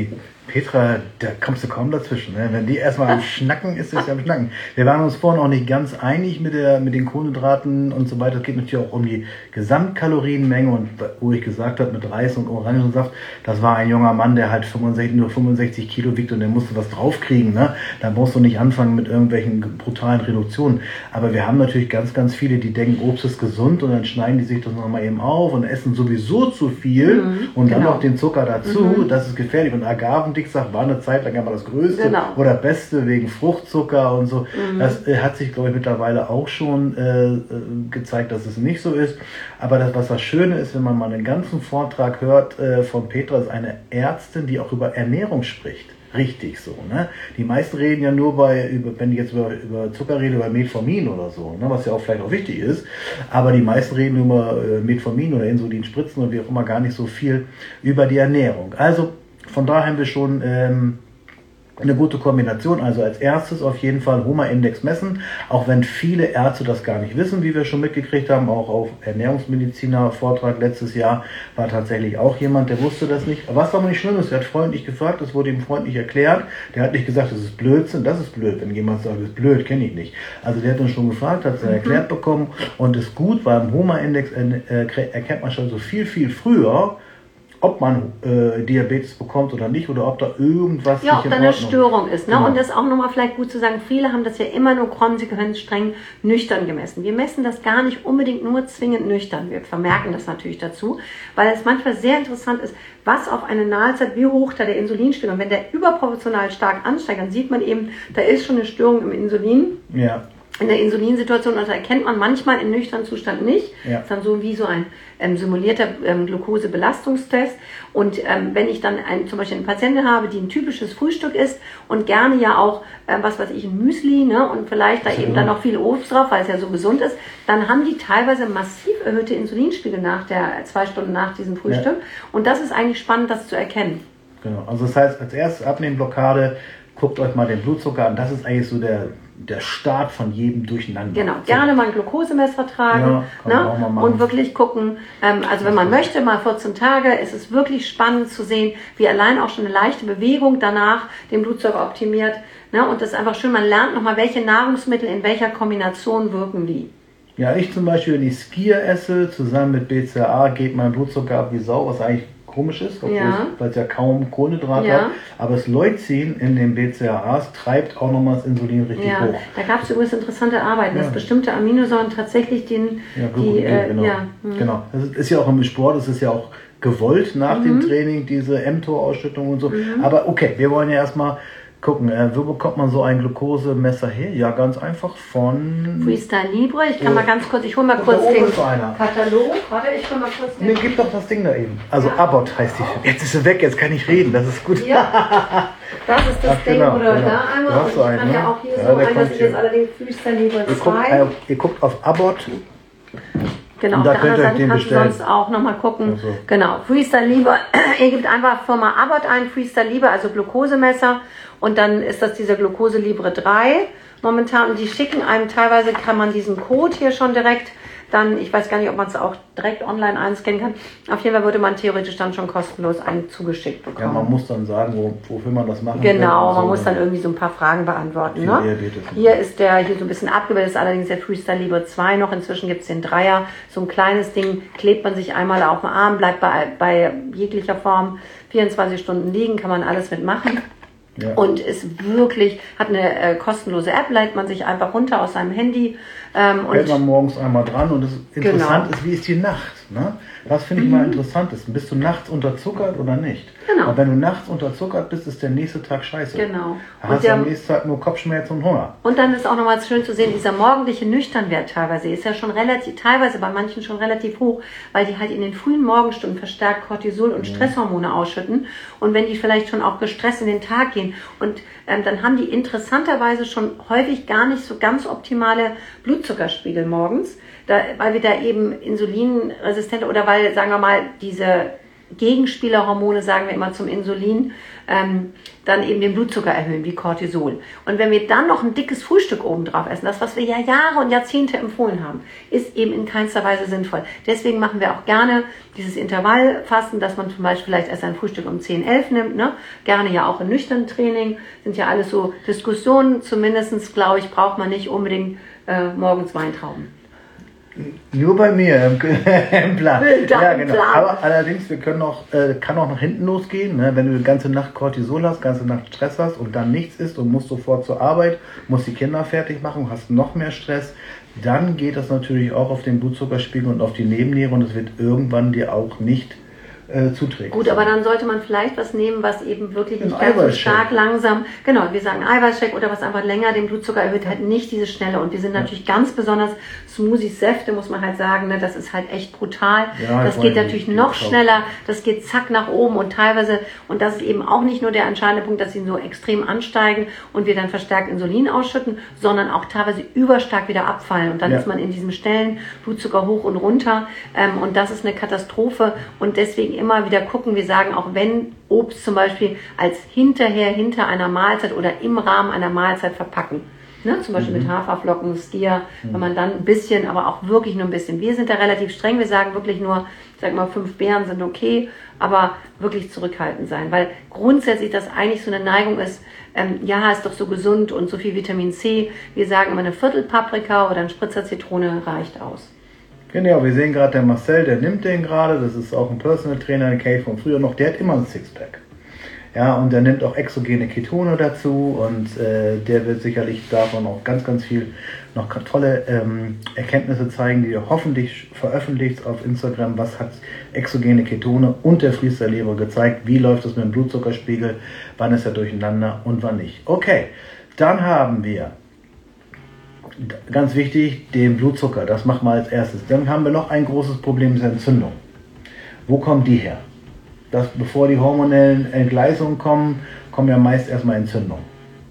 Petra, da kommst du kaum dazwischen. Ne? Wenn die erstmal am Schnacken ist, ist sie am Schnacken. Wir waren uns vorhin auch nicht ganz einig mit, der, mit den Kohlenhydraten und so weiter. Es geht natürlich auch um die Gesamtkalorienmenge. Und wo ich gesagt habe, mit Reis und Orangensaft, das war ein junger Mann, der halt fünfundsechzig, nur fünfundsechzig Kilo wiegt und der musste was draufkriegen. Ne? Da brauchst du nicht anfangen mit irgendwelchen brutalen Reduktionen. Aber wir haben natürlich ganz, ganz viele, die denken, Obst ist gesund und dann schneiden die sich das nochmal eben auf und essen sowieso zu viel mhm, und dann genau. noch den Zucker dazu. Mhm. Das ist gefährlich. Und Agavendicksaft war eine Zeit lang immer das Größte genau. oder Beste wegen Fruchtzucker und so. Mhm. Das äh, hat sich, glaube ich, mittlerweile auch schon äh, gezeigt, dass es nicht so ist. Aber das, was das Schöne ist, wenn man mal einen ganzen Vortrag hört äh, von Petra, ist eine Ärztin, die auch über Ernährung spricht. Richtig so, ne? Die meisten reden ja nur bei, über, wenn ich jetzt über, über Zucker rede, über Metformin oder so, ne? Was ja auch vielleicht auch wichtig ist. Aber die meisten reden über äh, Metformin oder Insulinspritzen und wie auch immer gar nicht so viel über die Ernährung. Also von daher haben wir schon ähm, eine gute Kombination. Also als erstes auf jeden Fall Homa-Index messen, auch wenn viele Ärzte das gar nicht wissen, wie wir schon mitgekriegt haben. Auch auf Ernährungsmediziner-Vortrag letztes Jahr war tatsächlich auch jemand, der wusste das nicht. Was aber nicht schlimm ist, der hat freundlich gefragt, das wurde ihm freundlich erklärt. Der hat nicht gesagt, das ist Blödsinn, das ist blöd. Wenn jemand sagt, das ist blöd, kenne ich nicht. Also der hat uns schon gefragt, hat es mhm. erklärt bekommen und ist gut, weil im Homa-Index äh, erkennt man schon so viel, viel früher, ob man äh, Diabetes bekommt oder nicht oder ob da irgendwas ja, nicht ob da eine Störung ist. Ne? Genau. Und das ist auch nochmal vielleicht gut zu sagen, viele haben das ja immer nur konsequent streng nüchtern gemessen. Wir messen das gar nicht unbedingt nur zwingend nüchtern. Wir vermerken das natürlich dazu, weil es manchmal sehr interessant ist, was auf eine Nahlzeit, wie hoch da der Insulinspiegel. Und wenn der überproportional stark ansteigt, dann sieht man eben, da ist schon eine Störung im Insulin. Ja. In der Insulinsituation, und das erkennt man manchmal im nüchternen Zustand nicht. Ja. Das ist dann so wie so ein ähm, simulierter ähm, Glukosebelastungstest. Und ähm, wenn ich dann ein, zum Beispiel eine Patientin habe, die ein typisches Frühstück isst und gerne ja auch, ähm, was weiß ich, ein Müsli, ne, und vielleicht da ja. eben dann noch viel Obst drauf, weil es ja so gesund ist, dann haben die teilweise massiv erhöhte Insulinspiegel nach der, zwei Stunden nach diesem Frühstück. Ja. Und das ist eigentlich spannend, das zu erkennen. Genau, also das heißt, als erstes Abnehmblockade, guckt euch mal den Blutzucker an, das ist eigentlich so der der Start von jedem Durcheinander. Genau, gerne mal ein Glukosemesser tragen, ja, ne? Und wirklich gucken, ähm, also wenn man möchte, mal vierzehn Tage, ist es wirklich spannend zu sehen, wie allein auch schon eine leichte Bewegung danach den Blutzucker optimiert. Ne? Und das ist einfach schön, man lernt nochmal, welche Nahrungsmittel in welcher Kombination wirken wie. Ja, ich zum Beispiel, wenn ich Skier esse, zusammen mit B C A A, geht mein Blutzucker ab wie Sau, was eigentlich komisch ist, ja. weil es ja kaum Kohlenhydrate ja. hat. Aber das Leucin in den B C A As treibt auch nochmal das Insulin richtig ja. hoch. Da gab es übrigens interessante Arbeiten, ja. dass bestimmte Aminosäuren tatsächlich den... Ja, die, äh, genau. Ja. Mhm. genau. Das ist ja auch im Sport, das ist ja auch gewollt nach mhm. dem Training, diese mTOR-Ausschüttung und so. Mhm. Aber okay, wir wollen ja erstmal gucken, äh, wo bekommt man so ein Glukosemesser her? Ja, ganz einfach von... Freestyle Libre. Ich kann äh, mal ganz kurz, ich hole mal kurz den Katalog. Warte, ich hole mal kurz den... Nee, gib doch das Ding da eben. Also ja. Abbott heißt die. Jetzt ist sie weg, jetzt kann ich reden, das ist gut. Ja, das ist das Ach, Ding, genau, oder genau. da einmal. Und ich einen, kann ne? ja auch hier ja, so ein, das ist jetzt allerdings Freestyle Libre ihr guckt, zwei. äh, ihr guckt auf Abbott. Genau, auf der anderen Seite kannst du sonst auch nochmal gucken. So. Genau, Freestyle Libre. Ihr gebt einfach Firma Abbott ein, Freestyle Libre, also Glukosemesser. Und dann ist das dieser Glucose Libre drei momentan. Und die schicken einem, teilweise kann man diesen Code hier schon direkt dann, ich weiß gar nicht, ob man es auch direkt online einscannen kann. Auf jeden Fall würde man theoretisch dann schon kostenlos einen zugeschickt bekommen. Ja, man muss dann sagen, wo, wofür man das machen Genau, will. man so muss dann irgendwie so ein paar Fragen beantworten. Ne? Hier ist der, hier so ein bisschen abgebildet, ist allerdings der Freestyle Libre zwei noch. Inzwischen gibt es den Dreier. So ein kleines Ding, klebt man sich einmal auf den Arm, bleibt bei, bei jeglicher Form vierundzwanzig Stunden liegen, kann man alles mitmachen. Ja. Und ist wirklich, hat eine äh, kostenlose App, leitet man sich einfach runter aus seinem Handy. Ähm, Hält man morgens einmal dran und das interessant genau. ist, wie ist die Nacht? Ne? Das finde ich mhm. mal interessant. Bist du nachts unterzuckert oder nicht? Genau. Und wenn du nachts unterzuckert bist, ist der nächste Tag scheiße. Genau. Da hast du am nächsten Tag nur Kopfschmerzen und Hunger. Und dann ist auch nochmal schön zu sehen, dieser morgendliche Nüchternwert teilweise ist ja schon relativ, teilweise bei manchen schon relativ hoch, weil die halt in den frühen Morgenstunden verstärkt Cortisol und mhm. Stresshormone ausschütten. Und wenn die vielleicht schon auch gestresst in den Tag gehen und ähm, dann haben die interessanterweise schon häufig gar nicht so ganz optimale Blutzuckerspiegel morgens, da, weil wir da eben insulinresistente oder weil, sagen wir mal, diese Gegenspielerhormone, sagen wir immer zum Insulin, ähm, dann eben den Blutzucker erhöhen, wie Cortisol. Und wenn wir dann noch ein dickes Frühstück obendrauf essen, das, was wir ja Jahre und Jahrzehnte empfohlen haben, ist eben in keinster Weise sinnvoll. Deswegen machen wir auch gerne dieses Intervallfasten, dass man zum Beispiel vielleicht erst ein Frühstück um zehn, elf nimmt, ne? Gerne ja auch im nüchternen Training, sind ja alles so Diskussionen, zumindest, glaube ich, braucht man nicht unbedingt äh, morgens Weintrauben. Nur bei mir im, im Plan. Ja, genau. Plan. Aber allerdings, wir können auch, äh, kann auch nach hinten losgehen, ne? Wenn du die ganze Nacht Cortisol hast, ganze Nacht Stress hast und dann nichts isst und musst sofort zur Arbeit, musst die Kinder fertig machen, hast noch mehr Stress, dann geht das natürlich auch auf den Blutzuckerspiegel und auf die Nebenniere und es wird irgendwann dir auch nicht äh, zuträglich. Gut, aber dann sollte man vielleicht was nehmen, was eben wirklich nicht Ein ganz so stark langsam, genau, wir sagen Eiweißshake oder was einfach länger den Blutzucker erhöht, halt nicht diese Schnelle. Und wir sind natürlich ganz besonders Smoothies, Säfte, muss man halt sagen, ne, das ist halt echt brutal. Ja, das geht natürlich noch schneller, das geht zack nach oben und teilweise, und das ist eben auch nicht nur der entscheidende Punkt, dass sie so extrem ansteigen und wir dann verstärkt Insulin ausschütten, sondern auch teilweise überstark wieder abfallen. Und dann ja. ist man in diesem schnellen Blutzucker hoch und runter ähm, und das ist eine Katastrophe und deswegen immer wieder gucken, wir sagen auch, wenn Obst zum Beispiel als hinterher, hinter einer Mahlzeit oder im Rahmen einer Mahlzeit verpacken. Ne? Zum Beispiel mhm. mit Haferflocken, Skier, mhm. wenn man dann ein bisschen, aber auch wirklich nur ein bisschen. Wir sind da relativ streng, wir sagen wirklich nur, sag mal, fünf Beeren sind okay, aber wirklich zurückhaltend sein, weil grundsätzlich das eigentlich so eine Neigung ist, ähm, ja, ist doch so gesund und so viel Vitamin C. Wir sagen immer, eine Viertel Paprika oder ein Spritzer Zitrone reicht aus. Genau, wir sehen gerade, der Marcel, der nimmt den gerade, das ist auch ein Personal Trainer, ein Cave von früher noch, der hat immer ein Sixpack. Ja, und der nimmt auch exogene Ketone dazu und äh, der wird sicherlich davon auch ganz, ganz viel noch tolle ähm, Erkenntnisse zeigen, die er hoffentlich veröffentlicht auf Instagram. Was hat exogene Ketone und der Freestyle-Leber gezeigt? Wie läuft es mit dem Blutzuckerspiegel? Wann ist er durcheinander und wann nicht? Okay, dann haben wir ganz wichtig, den Blutzucker, das machen wir als erstes. Dann haben wir noch ein großes Problem, das ist Entzündung. Wo kommen die her? Das, bevor die hormonellen Entgleisungen kommen, kommen ja meist erstmal Entzündungen.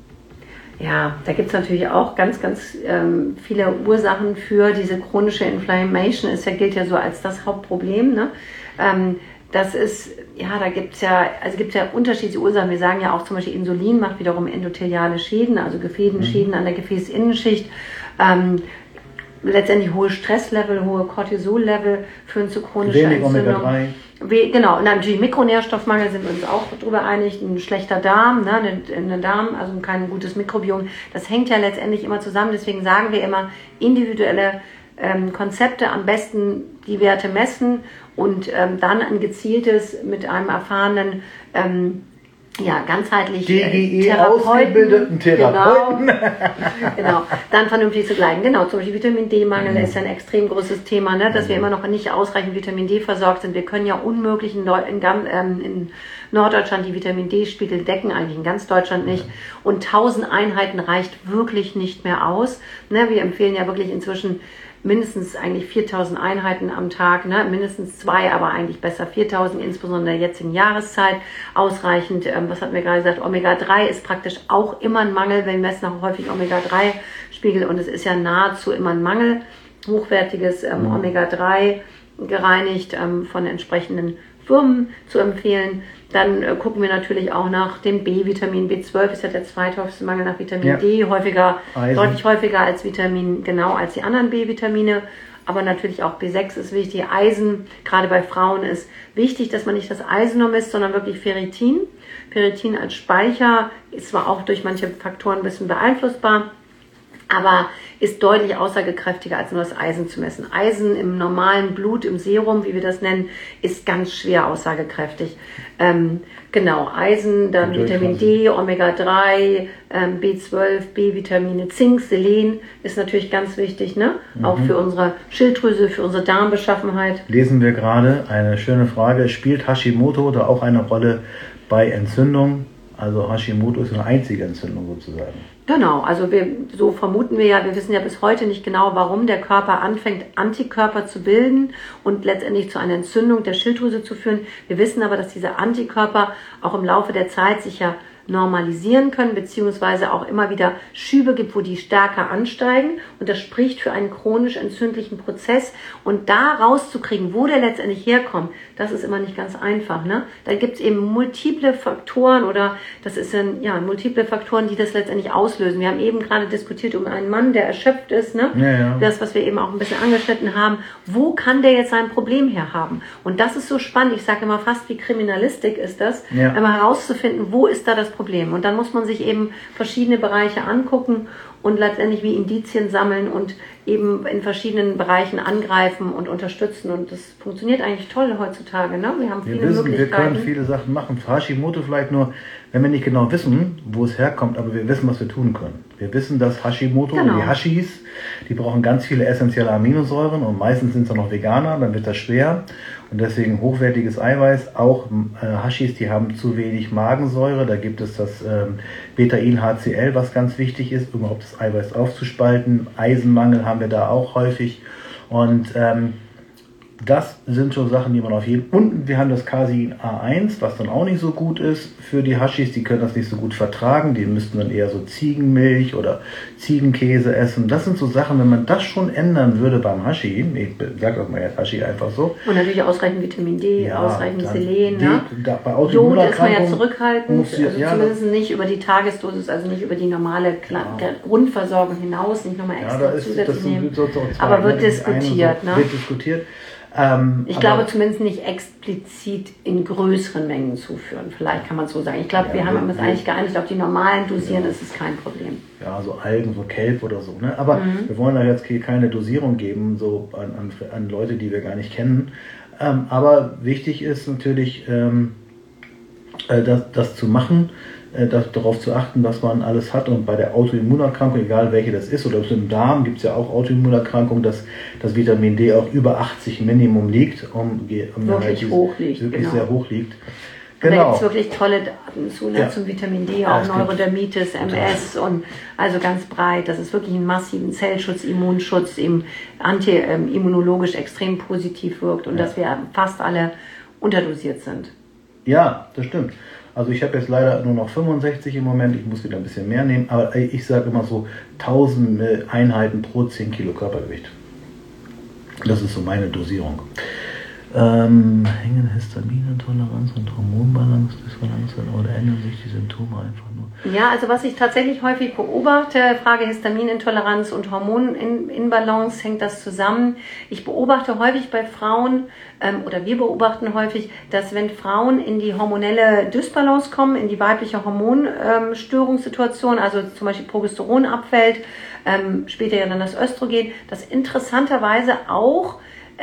Ja, da gibt es natürlich auch ganz, ganz ähm, viele Ursachen für diese chronische Inflammation. Es ja, gilt ja so als das Hauptproblem. Ne? Ähm, das ist, ja, da gibt es ja, also gibt ja unterschiedliche Ursachen. Wir sagen ja auch zum Beispiel, Insulin macht wiederum endotheliale Schäden, also Gefädenschäden mhm. an der Gefäßinnenschicht. Ähm, letztendlich hohe Stresslevel, hohe Cortisol-Level führen zu chronischer Wenig Entzündung. Omega drei. Wie, genau, und natürlich Mikronährstoffmangel sind wir uns auch darüber einig, ein schlechter Darm, ne, ein Darm, also kein gutes Mikrobiom. Das hängt ja letztendlich immer zusammen, deswegen sagen wir immer, individuelle ähm, Konzepte, am besten die Werte messen und ähm, dann ein gezieltes mit einem erfahrenen ähm, ja, ganzheitlich D G E ausgebildeten Therapeuten. Genau, genau, dann vernünftig zu gleichen. Genau, zum Beispiel Vitamin D-Mangel mhm. ist ja ein extrem großes Thema, ne, dass mhm. wir immer noch nicht ausreichend Vitamin D versorgt sind. Wir können ja unmöglich in, Nord- in, ähm, in Norddeutschland die Vitamin D-Spiegel decken, eigentlich in ganz Deutschland nicht. Und tausend Einheiten reicht wirklich nicht mehr aus. Ne, wir empfehlen ja wirklich inzwischen mindestens eigentlich viertausend Einheiten am Tag, ne? Mindestens zwei, aber eigentlich besser viertausend, insbesondere in der jetzigen Jahreszeit, ausreichend. Ähm, was hatten wir gerade gesagt? Omega drei ist praktisch auch immer ein Mangel. Wir messen auch häufig Omega drei Spiegel und es ist ja nahezu immer ein Mangel. Hochwertiges ähm, mhm. Omega drei gereinigt ähm, von entsprechenden Firmen zu empfehlen. Dann äh, gucken wir natürlich auch nach dem B-Vitamin. B zwölf ist ja der zweithäufigste Mangel nach Vitamin ja. D, häufiger, Eisen. deutlich häufiger als Vitamin, genau als die anderen B-Vitamine. Aber natürlich auch B sechs ist wichtig. Eisen, gerade bei Frauen, ist wichtig, dass man nicht das Eisen nur misst, sondern wirklich Ferritin. Ferritin als Speicher ist zwar auch durch manche Faktoren ein bisschen beeinflussbar, aber ist deutlich aussagekräftiger als nur das Eisen zu messen. Eisen im normalen Blut, im Serum, wie wir das nennen, ist ganz schwer aussagekräftig. Ähm, genau, Eisen, dann Vitamin D, Omega drei, ähm, B zwölf, B-Vitamine, Zink, Selen ist natürlich ganz wichtig, ne? Mhm. Auch für unsere Schilddrüse, für unsere Darmbeschaffenheit. Lesen wir gerade eine schöne Frage, spielt Hashimoto da auch eine Rolle bei Entzündung? Also Hashimoto ist eine einzige Entzündung sozusagen. Genau, also wir, so vermuten wir ja, wir wissen ja bis heute nicht genau, warum der Körper anfängt, Antikörper zu bilden und letztendlich zu einer Entzündung der Schilddrüse zu führen. Wir wissen aber, dass diese Antikörper auch im Laufe der Zeit sich ja normalisieren können, beziehungsweise auch immer wieder Schübe gibt, wo die stärker ansteigen. Und das spricht für einen chronisch entzündlichen Prozess. Und da rauszukriegen, wo der letztendlich herkommt, das ist immer nicht ganz einfach. Ne? Da gibt es eben multiple Faktoren oder das ist ein, ja, multiple Faktoren, die das letztendlich auslösen. Wir haben eben gerade diskutiert um einen Mann, der erschöpft ist. Ne? Ja, ja. Das, was wir eben auch ein bisschen angeschnitten haben. Wo kann der jetzt sein Problem her haben? Und das ist so spannend. Ich sage immer fast wie Kriminalistik ist das, ja. einmal herauszufinden, wo ist da das Problem. Und dann muss man sich eben verschiedene Bereiche angucken und letztendlich wie Indizien sammeln und eben in verschiedenen Bereichen angreifen und unterstützen. Und das funktioniert eigentlich toll heutzutage. Ne? Wir haben viele wir wissen, Möglichkeiten. Wir können viele Sachen machen. Für Hashimoto vielleicht nur, wenn wir nicht genau wissen, wo es herkommt, aber wir wissen, was wir tun können. Wir wissen, dass Hashimoto, genau. die Hashis, die brauchen ganz viele essentielle Aminosäuren und meistens sind es auch noch Veganer, dann wird das schwer. Und deswegen hochwertiges Eiweiß, auch äh, Hashis, die haben zu wenig Magensäure. Da gibt es das ähm, Betain-H C L, was ganz wichtig ist, um überhaupt das Eiweiß aufzuspalten. Eisenmangel haben wir da auch häufig. Und ähm, das sind schon Sachen, die man auf jeden Fall... Und wir haben das Casein A eins, was dann auch nicht so gut ist für die Hashis. Die können das nicht so gut vertragen. Die müssten dann eher so Ziegenmilch oder Ziegenkäse essen. Das sind so Sachen, wenn man das schon ändern würde beim Hashi, ich sage auch mal jetzt Hashi einfach so. Und natürlich ausreichend Vitamin D, ja, ausreichend Selen. Die, ne? da, bei Jod ist man ja zurückhaltend, die, also ja, zumindest nicht über die Tagesdosis, also nicht über die normale ja. Grundversorgung hinaus, nicht nochmal extra ja, da ist, zusätzlich das nehmen. So, so zwei, aber wird diskutiert. So, ne? Wird diskutiert. Ähm, ich glaube zumindest nicht explizit in größeren Mengen zuführen. Vielleicht kann man es so sagen. Ich glaube, ja, wir haben uns eigentlich geeinigt, auf die normalen dosieren, ja. ist es kein Problem. Ja, so Algen, so Kelp oder so. Ne? Aber mhm. wir wollen da jetzt keine Dosierung geben, so an, an, an Leute, die wir gar nicht kennen. Ähm, aber wichtig ist natürlich, ähm, äh, das, das zu machen, äh, das, darauf zu achten, was man alles hat. Und bei der Autoimmunerkrankung, egal welche das ist, oder im Darm gibt es ja auch Autoimmunerkrankungen, dass das Vitamin D auch über achtzig Minimum liegt. Um, um wirklich hoch liegt. Wirklich genau. sehr hoch liegt. Genau. Da gibt es wirklich tolle Daten zu, ne, ja. zum Vitamin D, auch ja, Neurodermitis, M S und also ganz breit. Das ist wirklich einen massiven Zellschutz, Immunschutz, eben anti-immunologisch extrem positiv wirkt und ja. dass wir fast alle unterdosiert sind. Ja, das stimmt. Also ich habe jetzt leider nur noch fünfundsechzig im Moment, ich muss wieder ein bisschen mehr nehmen, aber ich sage immer so tausend Einheiten pro zehn Kilo Körpergewicht. Das ist so meine Dosierung. Ähm, hängen Histaminintoleranz und Hormonbalance, Dysbalance oder ändern sich die Symptome einfach nur? Ja, also was ich tatsächlich häufig beobachte, Frage Histaminintoleranz und Hormoninbalance, hängt das zusammen. Ich beobachte häufig bei Frauen, ähm, oder wir beobachten häufig, dass wenn Frauen in die hormonelle Dysbalance kommen, in die weibliche Hormonstörungssituation, ähm, also zum Beispiel Progesteron abfällt, ähm, später ja dann das Östrogen, dass interessanterweise auch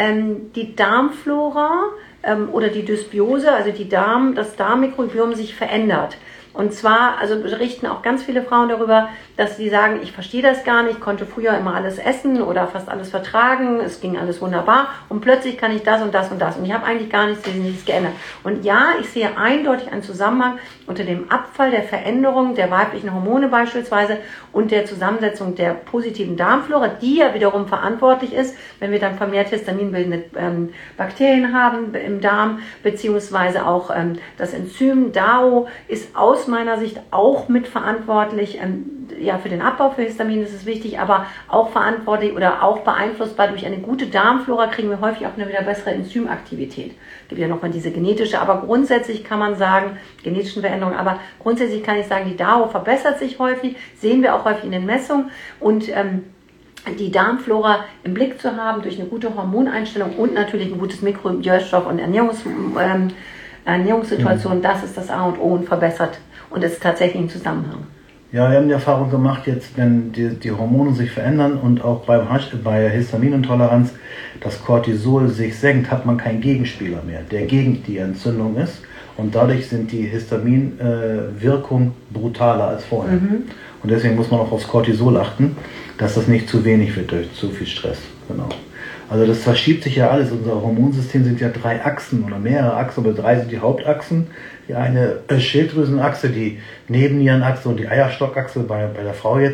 die Darmflora ähm, oder die Dysbiose, also die Darm, das Darmmikrobiom sich verändert. Und zwar, also berichten auch ganz viele Frauen darüber, dass sie sagen, ich verstehe das gar nicht, ich konnte früher immer alles essen oder fast alles vertragen, es ging alles wunderbar und plötzlich kann ich das und das und das und ich habe eigentlich gar nichts, nichts geändert. Und ja, ich sehe eindeutig einen Zusammenhang unter dem Abfall, der Veränderung der weiblichen Hormone beispielsweise und der Zusammensetzung der positiven Darmflora, die ja wiederum verantwortlich ist, wenn wir dann vermehrt histaminbildende ähm, Bakterien haben im Darm, beziehungsweise auch ähm, das Enzym D A O ist aus meiner Sicht auch mitverantwortlich, ähm, ja, für den Abbau für Histamin ist es wichtig, aber auch verantwortlich oder auch beeinflussbar durch eine gute Darmflora kriegen wir häufig auch eine wieder bessere Enzymaktivität. Es gibt ja nochmal diese genetische, aber grundsätzlich kann man sagen, genetischen Veränderungen, aber grundsätzlich kann ich sagen, die D A O verbessert sich häufig, sehen wir auch häufig in den Messungen und ähm, die Darmflora im Blick zu haben durch eine gute Hormoneinstellung und natürlich ein gutes Mikrobiotstoff- und Ernährungs, ähm, Ernährungssituation, mhm. das ist das A und O und verbessert und ist tatsächlich im Zusammenhang. Ja, wir haben die Erfahrung gemacht, jetzt wenn die, die Hormone sich verändern und auch beim, bei Histaminintoleranz das Cortisol sich senkt, hat man keinen Gegenspieler mehr, der gegen die Entzündung ist und dadurch sind die Histaminwirkungen äh, brutaler als vorher. Mhm. Und deswegen muss man auch aufs Cortisol achten, dass das nicht zu wenig wird durch zu viel Stress. Genau. Also das verschiebt sich ja alles. Unser Hormonsystem sind ja drei Achsen oder mehrere Achsen, aber drei sind die Hauptachsen. Die eine Schilddrüsenachse, die Nebennierenachse und die Eierstockachse bei, bei der Frau jetzt.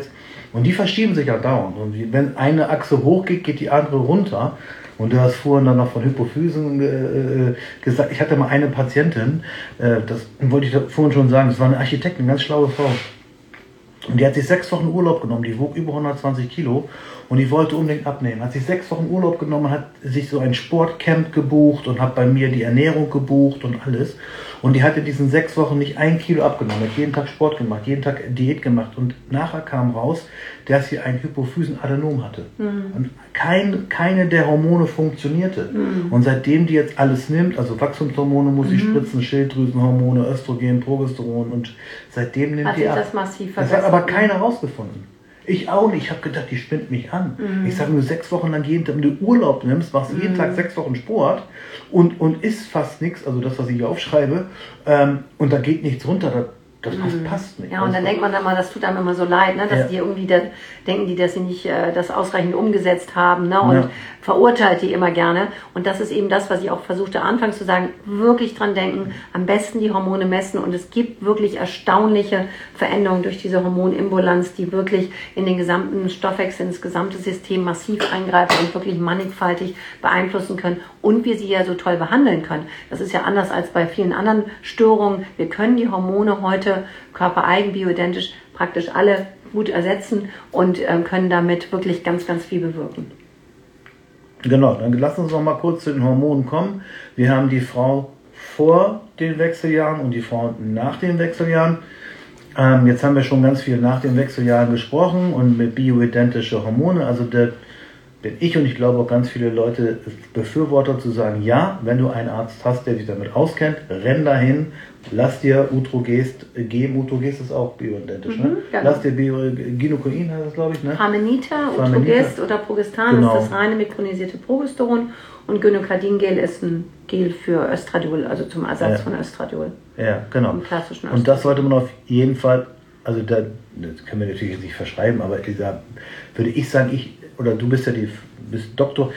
Und die verschieben sich ja dauernd. Und wenn eine Achse hochgeht, geht die andere runter. Und du hast vorhin dann noch von Hypophysen äh, gesagt. Ich hatte mal eine Patientin, äh, das wollte ich vorhin schon sagen, das war eine Architektin, eine ganz schlaue Frau. Und die hat sich sechs Wochen Urlaub genommen, die wog über hundertzwanzig Kilo und die wollte unbedingt abnehmen. Hat sich sechs Wochen Urlaub genommen, hat sich so ein Sportcamp gebucht und hat bei mir die Ernährung gebucht und alles. Und die hat in diesen sechs Wochen nicht ein Kilo abgenommen, hat jeden Tag Sport gemacht, jeden Tag Diät gemacht. Und nachher kam raus, dass sie ein Hypophysenadenom hatte. Mhm. Und kein, keine der Hormone funktionierte. Mhm. Und seitdem die jetzt alles nimmt, also Wachstumshormone muss sie mhm. spritzen, Schilddrüsenhormone, Östrogen, Progesteron und seitdem nimmt hat die ab. Das massiv das hat aber keiner rausgefunden. Ich auch nicht. Ich habe gedacht, die spinnt mich an. Mhm. Ich sage nur, sechs Wochen lang jeden Tag, wenn du Urlaub nimmst, machst du jeden mhm. Tag sechs Wochen Sport und, und isst fast nichts, also das, was ich hier aufschreibe, ähm, und da geht nichts runter. Da, das mhm. passt nicht. Ja, und dann denkt man dann mal, das tut einem immer so leid, ne? Dass ja. die irgendwie da, denken, die, dass sie nicht äh, das ausreichend umgesetzt haben, ne? Und ja. verurteilt die immer gerne. Und das ist eben das, was ich auch versuchte anfangs zu sagen, wirklich dran denken, am besten die Hormone messen. Und es gibt wirklich erstaunliche Veränderungen durch diese Hormonimbalanz, die wirklich in den gesamten Stoffwechsel, ins gesamte System massiv eingreifen und wirklich mannigfaltig beeinflussen können. Und wir sie ja so toll behandeln können. Das ist ja anders als bei vielen anderen Störungen. Wir können die Hormone heute körpereigen, bioidentisch praktisch alle gut ersetzen und äh, können damit wirklich ganz, ganz viel bewirken. Genau, dann lass uns noch mal kurz zu den Hormonen kommen. Wir haben die Frau vor den Wechseljahren und die Frau nach den Wechseljahren. Ähm, jetzt haben wir schon ganz viel nach den Wechseljahren gesprochen und mit bioidentische Hormone. Also der bin ich und ich glaube auch ganz viele Leute Befürworter zu sagen, ja, wenn du einen Arzt hast, der sich damit auskennt, renn dahin, lass dir Utrogest geben. Utrogest ist auch bioidentisch, mhm, ne? Genau. Lass dir Bio, Gynökoin heißt das, glaube ich, ne? Hamenita, Utrogest oder Progestan genau. ist das reine mikronisierte Progesteron und Gynokardin-Gel ist ein Gel für Östradiol, also zum Ersatz ja. von Östradiol. Ja, genau. Klassischen und das sollte man auf jeden Fall, also da, das können wir natürlich jetzt nicht verschreiben, aber da würde ich sagen, ich oder du bist ja die bist Doktor,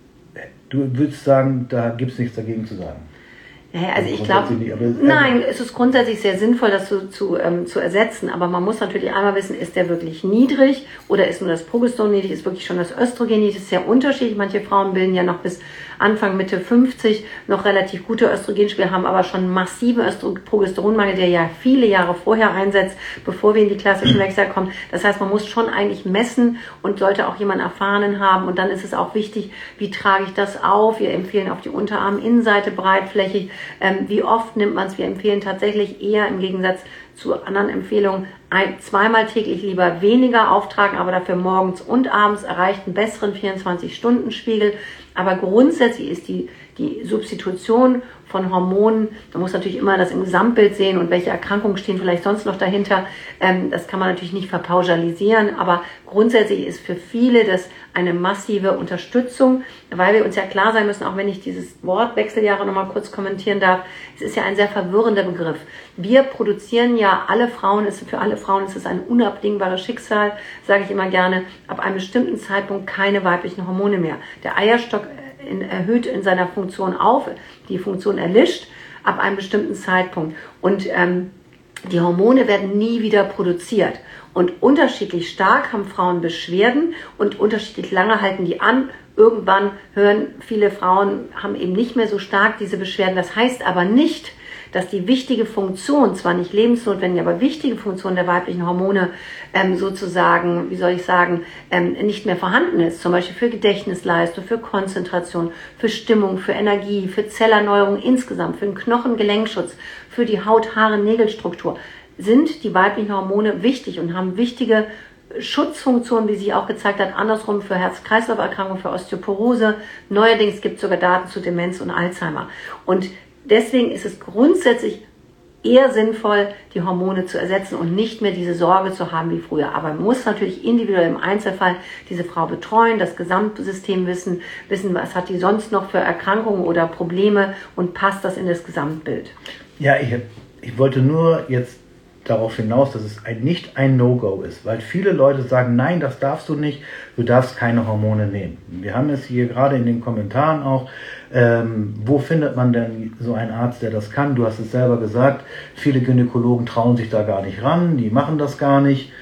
du würdest sagen, da gibt es nichts dagegen zu sagen. Ja, also ich glaube, nein, es ist grundsätzlich sehr sinnvoll, das zu, zu, ähm, zu ersetzen, aber man muss natürlich einmal wissen, ist der wirklich niedrig oder ist nur das Progesteron niedrig, ist wirklich schon das Östrogen niedrig, das ist sehr unterschiedlich. Manche Frauen bilden ja noch bis Anfang, Mitte fünfzig noch relativ gute Östrogenspiegel, haben aber schon massiven Östro- Progesteronmangel, der ja viele Jahre vorher einsetzt, bevor wir in die klassischen Wechsel kommen. Das heißt, man muss schon eigentlich messen und sollte auch jemanden Erfahrenen haben und dann ist es auch wichtig, wie trage ich das auf? Wir empfehlen auf die Unterarminnenseite breitflächig. Ähm, wie oft nimmt man es? Wir empfehlen tatsächlich eher im Gegensatz zu anderen Empfehlungen ein, zweimal täglich lieber weniger auftragen, aber dafür morgens und abends erreicht einen besseren vierundzwanzig-Stunden-Spiegel. Aber grundsätzlich ist die, die Substitution von Hormonen, man muss natürlich immer das im Gesamtbild sehen und welche Erkrankungen stehen vielleicht sonst noch dahinter. Ähm, das kann man natürlich nicht verpauschalisieren, aber grundsätzlich ist für viele das eine massive Unterstützung, weil wir uns ja klar sein müssen, auch wenn ich dieses Wort Wechseljahre nochmal kurz kommentieren darf, es ist ja ein sehr verwirrender Begriff. Wir produzieren ja alle Frauen, ist, für alle Frauen ist es ein unabdingbares Schicksal, sage ich immer gerne, ab einem bestimmten Zeitpunkt keine weiblichen Hormone mehr. Der Eierstock in, erhöht in seiner Funktion auf, die Funktion erlischt ab einem bestimmten Zeitpunkt und ähm, die Hormone werden nie wieder produziert. Und unterschiedlich stark haben Frauen Beschwerden und unterschiedlich lange halten die an. Irgendwann hören viele Frauen, haben eben nicht mehr so stark diese Beschwerden. Das heißt aber nicht, dass die wichtige Funktion, zwar nicht lebensnotwendig, aber wichtige Funktion der weiblichen Hormone ähm, sozusagen, wie soll ich sagen, ähm, nicht mehr vorhanden ist. Zum Beispiel für Gedächtnisleistung, für Konzentration, für Stimmung, für Energie, für Zellerneuerung insgesamt, für den Knochen-Gelenkschutz, für die Haut-, Haare-, Nägelstruktur sind die weiblichen Hormone wichtig und haben wichtige Schutzfunktionen, wie sie auch gezeigt hat, andersrum für Herz-Kreislauf-Erkrankungen, für Osteoporose. Neuerdings gibt es sogar Daten zu Demenz und Alzheimer. Und deswegen ist es grundsätzlich eher sinnvoll, die Hormone zu ersetzen und nicht mehr diese Sorge zu haben wie früher. Aber man muss natürlich individuell im Einzelfall diese Frau betreuen, das Gesamtsystem wissen, wissen, was hat die sonst noch für Erkrankungen oder Probleme und passt das in das Gesamtbild. Ja, ich, ich wollte nur jetzt darauf hinaus, dass es ein, nicht ein No-Go ist, weil viele Leute sagen, nein, das darfst du nicht, du darfst keine Hormone nehmen. Wir haben es hier gerade in den Kommentaren auch, ähm, wo findet man denn so einen Arzt, der das kann? Du hast es selber gesagt, viele Gynäkologen trauen sich da gar nicht ran, die machen das gar nicht.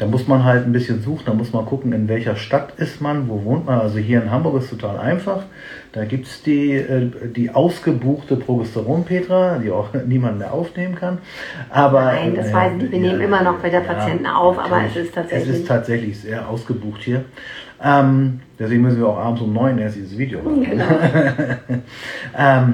da muss man halt ein bisschen suchen, da muss man gucken, in welcher Stadt ist man, wo wohnt man. Also hier in Hamburg ist total einfach. Da gibt es die, die ausgebuchte Progesteron-Petra, die auch niemand mehr aufnehmen kann. Aber, Nein, das äh, weiß ich nicht. Wir ja, nehmen immer noch wieder Patienten ja, auf, aber es ist tatsächlich... Es ist tatsächlich sehr ausgebucht hier. Ähm, deswegen müssen wir auch abends um neun erst dieses Video machen. Genau. ähm,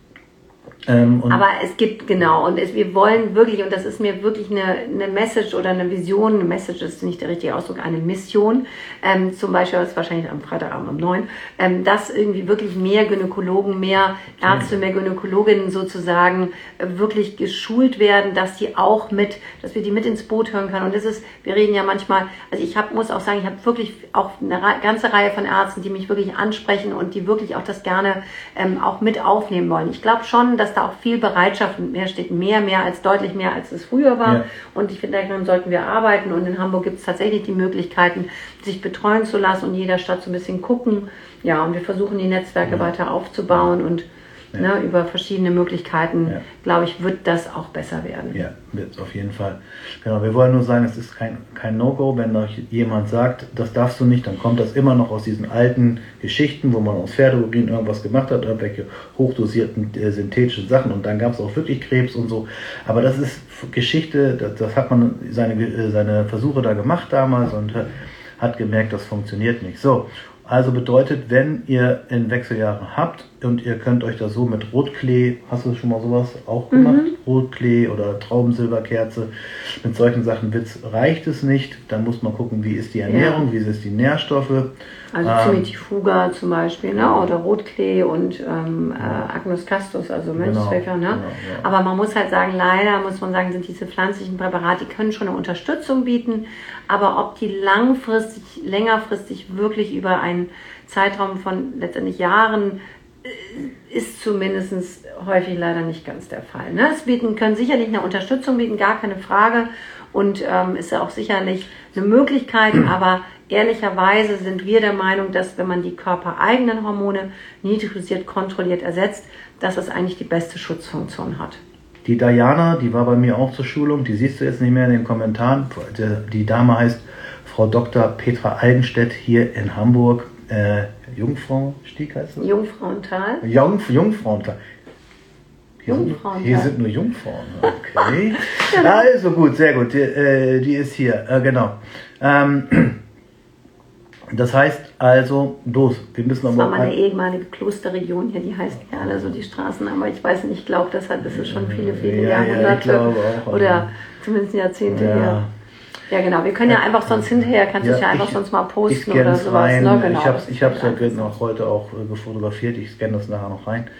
Ähm, Aber es gibt, genau, und es, wir wollen wirklich, und das ist mir wirklich eine, eine Message oder eine Vision, eine Message ist nicht der richtige Ausdruck, eine Mission, ähm, zum Beispiel, das ist wahrscheinlich am Freitagabend um neun, ähm, dass irgendwie wirklich mehr Gynäkologen, mehr Ärzte, mehr Gynäkologinnen sozusagen äh, wirklich geschult werden, dass die auch mit, dass wir die mit ins Boot hören können. Und das ist, wir reden ja manchmal, also ich hab, muss auch sagen, ich habe wirklich auch eine ganze Reihe von Ärzten, die mich wirklich ansprechen und die wirklich auch das gerne ähm, auch mit aufnehmen wollen. Ich glaube schon, dass da auch viel Bereitschaft mehr steht, mehr, mehr als deutlich mehr, als es früher war. Ja. Und ich finde, daran sollten wir arbeiten. Und in Hamburg gibt es tatsächlich die Möglichkeiten, sich betreuen zu lassen und in jeder Stadt so ein bisschen gucken. Ja, und wir versuchen, die Netzwerke ja. weiter aufzubauen und ja. ne, über verschiedene Möglichkeiten, ja. glaube ich, wird das auch besser werden. Ja, wird auf jeden Fall. Genau, wir wollen nur sagen, es ist kein, kein No-Go, wenn euch jemand sagt, das darfst du nicht, dann kommt das immer noch aus diesen alten Geschichten, wo man aus Pferdeurin irgendwas gemacht hat, irgendwelche hochdosierten äh, synthetischen Sachen und dann gab es auch wirklich Krebs und so. Aber das ist Geschichte, das, das hat man seine, äh, seine Versuche da gemacht damals und äh, hat gemerkt, das funktioniert nicht. So. Also bedeutet, wenn ihr in Wechseljahren habt und ihr könnt euch da so mit Rotklee, hast du schon mal sowas auch gemacht? Mhm. Rotklee oder Traubensilberkerze, mit solchen Sachen Witz reicht es nicht. Dann muss man gucken, wie ist die Ernährung, ja. wie sind die Nährstoffe. Also ähm, Cimetifuga zum Beispiel, ne? Oder Rotklee und ähm, äh, Agnus castus, also Mönchspfeffer. Genau, ne? Genau, ja. Aber man muss halt sagen, leider muss man sagen, sind diese pflanzlichen Präparate, die können schon eine Unterstützung bieten, aber ob die langfristig, längerfristig wirklich über einen Zeitraum von letztendlich Jahren ist zumindest häufig leider nicht ganz der Fall. Ne? Es bieten, können sicherlich eine Unterstützung bieten, gar keine Frage. Und ähm, ist ja auch sicherlich eine Möglichkeit, aber ehrlicherweise sind wir der Meinung, dass wenn man die körpereigenen Hormone niedrig dosiert, kontrolliert ersetzt, dass es eigentlich die beste Schutzfunktion hat. Die Diana, die war bei mir auch zur Schulung, die siehst du jetzt nicht mehr in den Kommentaren. Die Dame heißt Frau Doktor Petra Aldenstedt hier in Hamburg. Äh, Jungfrauenstieg heißt das? Jungfrauental. Jung, Jungfrauental. Hier, Jungfrauental. Sind, hier sind nur Jungfrauen. Okay. Also gut, sehr gut. Die, äh, die ist hier, äh, genau. Ähm, das heißt also, los, wir müssen das war mal eine ehemalige Klosterregion hier, die heißt ja alle so die Straßen, aber ich weiß nicht, ich glaube, das hat, das ist schon viele, viele ja, Jahrhunderte ja, auch, oder also. zumindest Jahrzehnte ja. her. Ja, genau. Wir können ja, ja einfach sonst hinterher, kannst du ja, es ja einfach ich, sonst mal posten oder sowas. Rein. Ne? Genau, ich habe es ich hab's ja noch heute auch äh, gefotografiert. Ich scanne das nachher noch rein.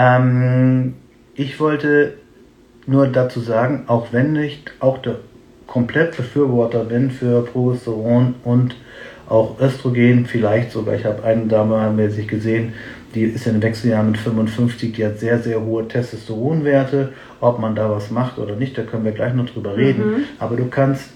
Ähm, ich wollte nur dazu sagen, auch wenn nicht auch der komplett Befürworter bin für Progesteron und auch Östrogen, vielleicht sogar. Ich habe eine Dame, haben wir sich gesehen, die ist in den Wechseljahren mit fünfundfünfzig, die hat sehr, sehr hohe Testosteronwerte. Ob man da was macht oder nicht, da können wir gleich noch drüber reden. Mhm. Aber du kannst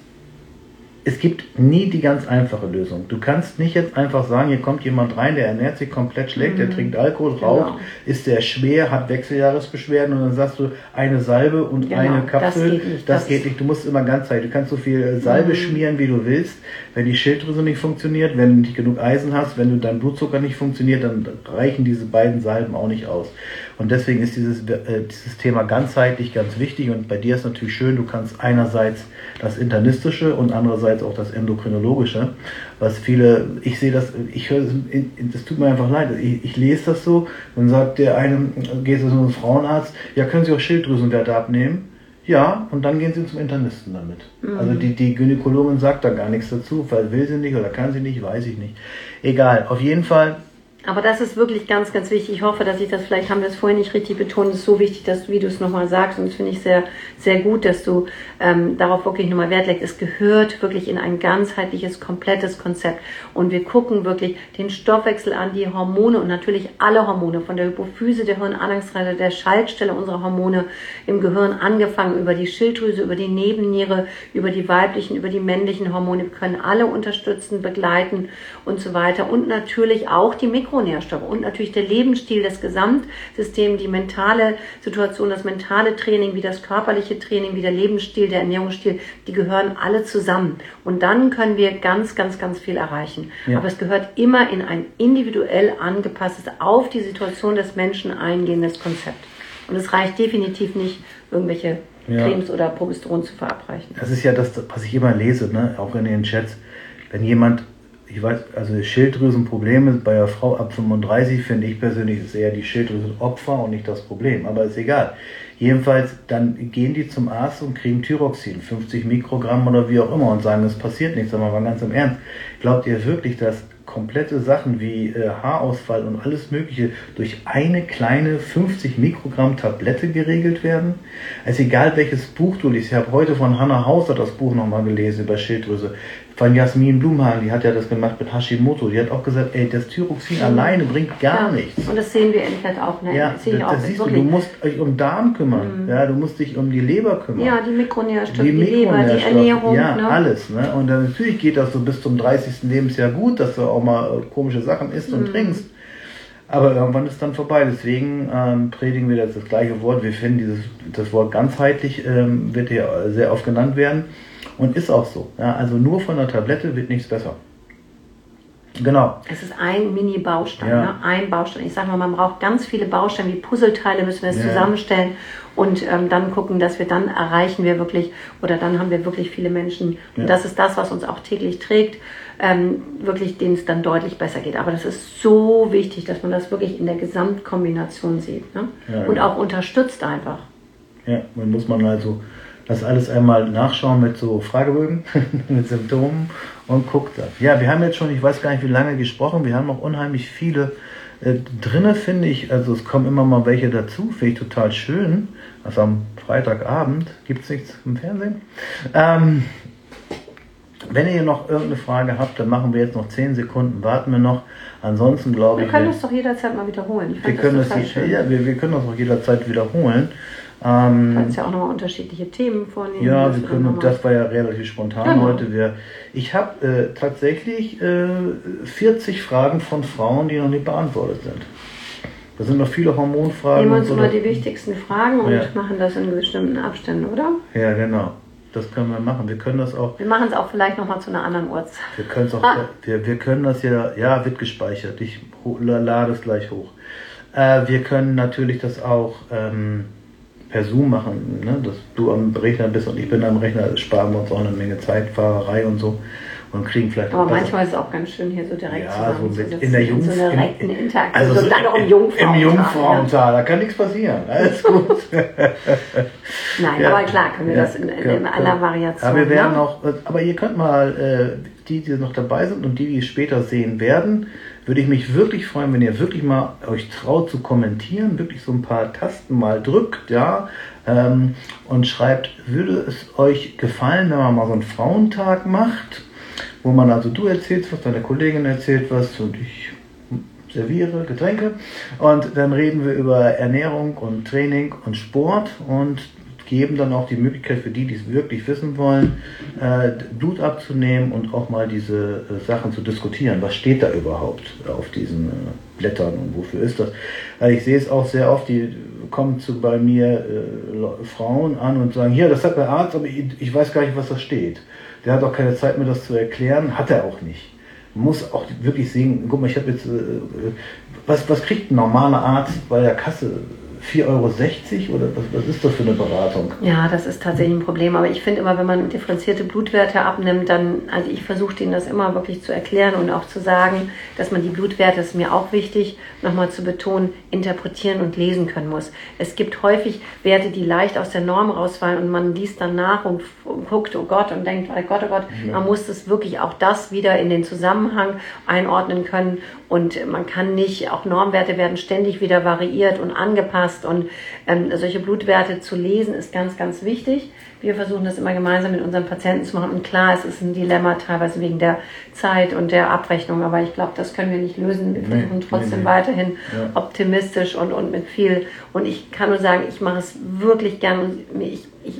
Es gibt nie die ganz einfache Lösung. Du kannst nicht jetzt einfach sagen, hier kommt jemand rein, der ernährt sich komplett schlecht, mhm. der trinkt Alkohol, raucht, genau. ist der schwer, hat Wechseljahresbeschwerden und dann sagst du, eine Salbe und genau. eine Kapsel. Das geht nicht. Das das geht nicht. Du musst immer ganzheitlich. Du kannst so viel Salbe mhm. schmieren, wie du willst. Wenn die Schilddrüse nicht funktioniert, wenn du nicht genug Eisen hast, wenn du dein Blutzucker nicht funktioniert, dann reichen diese beiden Salben auch nicht aus. Und deswegen ist dieses, äh, dieses Thema ganzheitlich ganz wichtig. Und bei dir ist natürlich schön, du kannst einerseits das Internistische und andererseits auch das Endokrinologische, was viele, ich sehe das, ich höre das, tut mir einfach leid, ich, ich lese das so, dann sagt der eine, geht zu so einem Frauenarzt, ja, können Sie auch Schilddrüsenwerte abnehmen? Ja, und dann gehen Sie zum Internisten damit. Mhm. Also die, die Gynäkologin sagt da gar nichts dazu, weil will sie nicht oder kann sie nicht, weiß ich nicht. Egal, auf jeden Fall. Aber das ist wirklich ganz, ganz wichtig. Ich hoffe, dass ich das, vielleicht haben wir es vorhin nicht richtig betont, es ist so wichtig, dass du, wie du es nochmal sagst, und das finde ich sehr, sehr gut, dass du ähm, darauf wirklich nochmal Wert legst. Es gehört wirklich in ein ganzheitliches, komplettes Konzept. Und wir gucken wirklich den Stoffwechsel an, die Hormone und natürlich alle Hormone, von der Hypophyse, der Hirnanhangsdrüse, der Schaltstelle unserer Hormone im Gehirn, angefangen über die Schilddrüse, über die Nebenniere, über die weiblichen, über die männlichen Hormone. Wir können alle unterstützen, begleiten und so weiter. Und natürlich auch die Mikro Mikronährstoffe und natürlich der Lebensstil, das Gesamtsystem, die mentale Situation, das mentale Training, wie das körperliche Training, wie der Lebensstil, der Ernährungsstil, die gehören alle zusammen. Und dann können wir ganz, ganz, ganz viel erreichen. Ja. Aber es gehört immer in ein individuell angepasstes, auf die Situation des Menschen eingehendes Konzept. Und es reicht definitiv nicht, irgendwelche ja. Cremes oder Progesteron zu verabreichen. Das ist ja das, was ich immer lese, ne? Auch in den Chats. Wenn jemand, ich weiß, also Schilddrüsenprobleme bei einer Frau ab fünfunddreißig, finde ich persönlich, ist eher die Schilddrüsenopfer und nicht das Problem. Aber ist egal. Jedenfalls, dann gehen die zum Arzt und kriegen Thyroxin, fünfzig Mikrogramm oder wie auch immer und sagen, es passiert nichts. Aber mal ganz im Ernst, glaubt ihr wirklich, dass komplette Sachen wie äh, Haarausfall und alles Mögliche durch eine kleine fünfzig Mikrogramm Tablette geregelt werden? Also egal welches Buch du liest, ich habe heute von Hannah Hauser das Buch nochmal gelesen über Schilddrüse, von Jasmin Blumhagen, die hat ja das gemacht mit Hashimoto, die hat auch gesagt, ey, das Thyroxin mhm. alleine bringt gar ja. nichts. Und das sehen wir in Fett auch, ne? Ja, das, das, das siehst du, du musst dich um Darm kümmern, mhm. ja, du musst dich um die Leber kümmern. Ja, die Mikronährstoffe, die, die Leber, die Ernährung. Ja, ne? alles. Ne? Und dann natürlich geht das so bis zum dreißigsten Lebensjahr gut, dass du auch mal äh, komische Sachen isst mhm. und trinkst. Aber irgendwann ist dann vorbei. Deswegen ähm, predigen wir jetzt das gleiche Wort. Wir finden dieses das Wort ganzheitlich ähm, wird hier sehr oft genannt werden. Und ist auch so. Ja, also nur von der Tablette wird nichts besser. Genau. Es ist ein Mini-Baustein, ja. ne? ein Baustein. Ich sage mal, man braucht ganz viele Bausteine, wie Puzzleteile müssen wir es ja. zusammenstellen und ähm, dann gucken, dass wir dann erreichen wir wirklich, oder dann haben wir wirklich viele Menschen. Ja. Und das ist das, was uns auch täglich trägt, ähm, wirklich, denen es dann deutlich besser geht. Aber das ist so wichtig, dass man das wirklich in der Gesamtkombination sieht. Ne? Ja, und ja. auch unterstützt einfach. Ja, dann muss man also das alles einmal nachschauen mit so Fragebögen, mit Symptomen und guckt das. Ja, wir haben jetzt schon, ich weiß gar nicht wie lange gesprochen, wir haben noch unheimlich viele äh, drinne, finde ich. Also es kommen immer mal welche dazu, finde ich total schön. Also am Freitagabend gibt es nichts im Fernsehen. Ähm, wenn ihr noch irgendeine Frage habt, dann machen wir jetzt noch zehn Sekunden, warten wir noch. Ansonsten glaube ich... Wir können das doch jederzeit mal wiederholen. Ich wir, können das das je, ja, wir, wir können das auch jederzeit wiederholen. Ähm, du kannst ja auch nochmal unterschiedliche Themen vornehmen. Ja, wir können, das war ja relativ spontan genau. heute. Wir, ich habe äh, tatsächlich äh, vierzig Fragen von Frauen, die noch nicht beantwortet sind. Da sind noch viele Hormonfragen. Nehmen wir uns so mal die wichtigsten Fragen und ja. machen das in bestimmten Abständen, oder? Ja, genau. Das können wir machen. Wir können das auch. Wir machen es auch vielleicht nochmal zu einer anderen Uhrzeit. Wir können es auch. Ah. Wir, wir können das ja. Ja, wird gespeichert. Ich lade es gleich hoch. Äh, wir können natürlich das auch ähm, per Zoom machen, ne? Dass du am Rechner bist und ich bin am Rechner. Das sparen wir uns auch eine Menge Zeit, Fahrerei und so. Und kriegen vielleicht aber manchmal ist es auch ganz schön, hier so direkt ja, so mit zu in der Jungf- in so einer direkten Interaktion. Also so dann auch im Jungfrauental. Im Jungfrauental, ja. Da kann nichts passieren. Alles gut. Nein, ja. aber klar können wir ja. das in, in, in aller Variation. Aber wir werden ne? auch, aber ihr könnt mal, äh, die, die noch dabei sind und die, die es später sehen werden, würde ich mich wirklich freuen, wenn ihr wirklich mal euch traut zu kommentieren, wirklich so ein paar Tasten mal drückt, ja, ähm, und schreibt, würde es euch gefallen, wenn man mal so einen Frauentag macht, wo man also du erzählst was, deine Kollegin erzählt was und ich serviere Getränke und dann reden wir über Ernährung und Training und Sport und geben dann auch die Möglichkeit für die, die es wirklich wissen wollen, äh, Blut abzunehmen und auch mal diese äh, Sachen zu diskutieren. Was steht da überhaupt auf diesen äh, Blättern und wofür ist das? Weil ich sehe es auch sehr oft, die kommen zu bei mir äh, Frauen an und sagen, hier, das hat der Arzt, aber ich, ich weiß gar nicht, was da steht. Der hat auch keine Zeit, mir das zu erklären. Hat er auch nicht. Man muss auch wirklich sehen, guck mal, ich habe jetzt, äh, was, was kriegt ein normaler Arzt bei der Kasse? vier Euro sechzig oder was, was ist das für eine Beratung? Ja, das ist tatsächlich ein Problem. Aber ich finde immer, wenn man differenzierte Blutwerte abnimmt, dann, also ich versuche denen das immer wirklich zu erklären und auch zu sagen, dass man die Blutwerte, das ist mir auch wichtig, nochmal zu betonen, interpretieren und lesen können muss. Es gibt häufig Werte, die leicht aus der Norm rausfallen und man liest dann nach und, und guckt, oh Gott, und denkt, oh Gott, oh Gott, ja. Man muss das wirklich auch das wieder in den Zusammenhang einordnen können und man kann nicht, auch Normwerte werden ständig wieder variiert und angepasst. Und ähm, solche Blutwerte zu lesen ist ganz, ganz wichtig. Wir versuchen das immer gemeinsam mit unseren Patienten zu machen. Und klar, es ist ein Dilemma, teilweise wegen der Zeit und der Abrechnung. Aber ich glaube, das können wir nicht lösen. Wir versuchen nee, trotzdem nee, nee. weiterhin ja. optimistisch und, und mit viel. Und ich kann nur sagen, ich mache es wirklich gern. Und ich, ich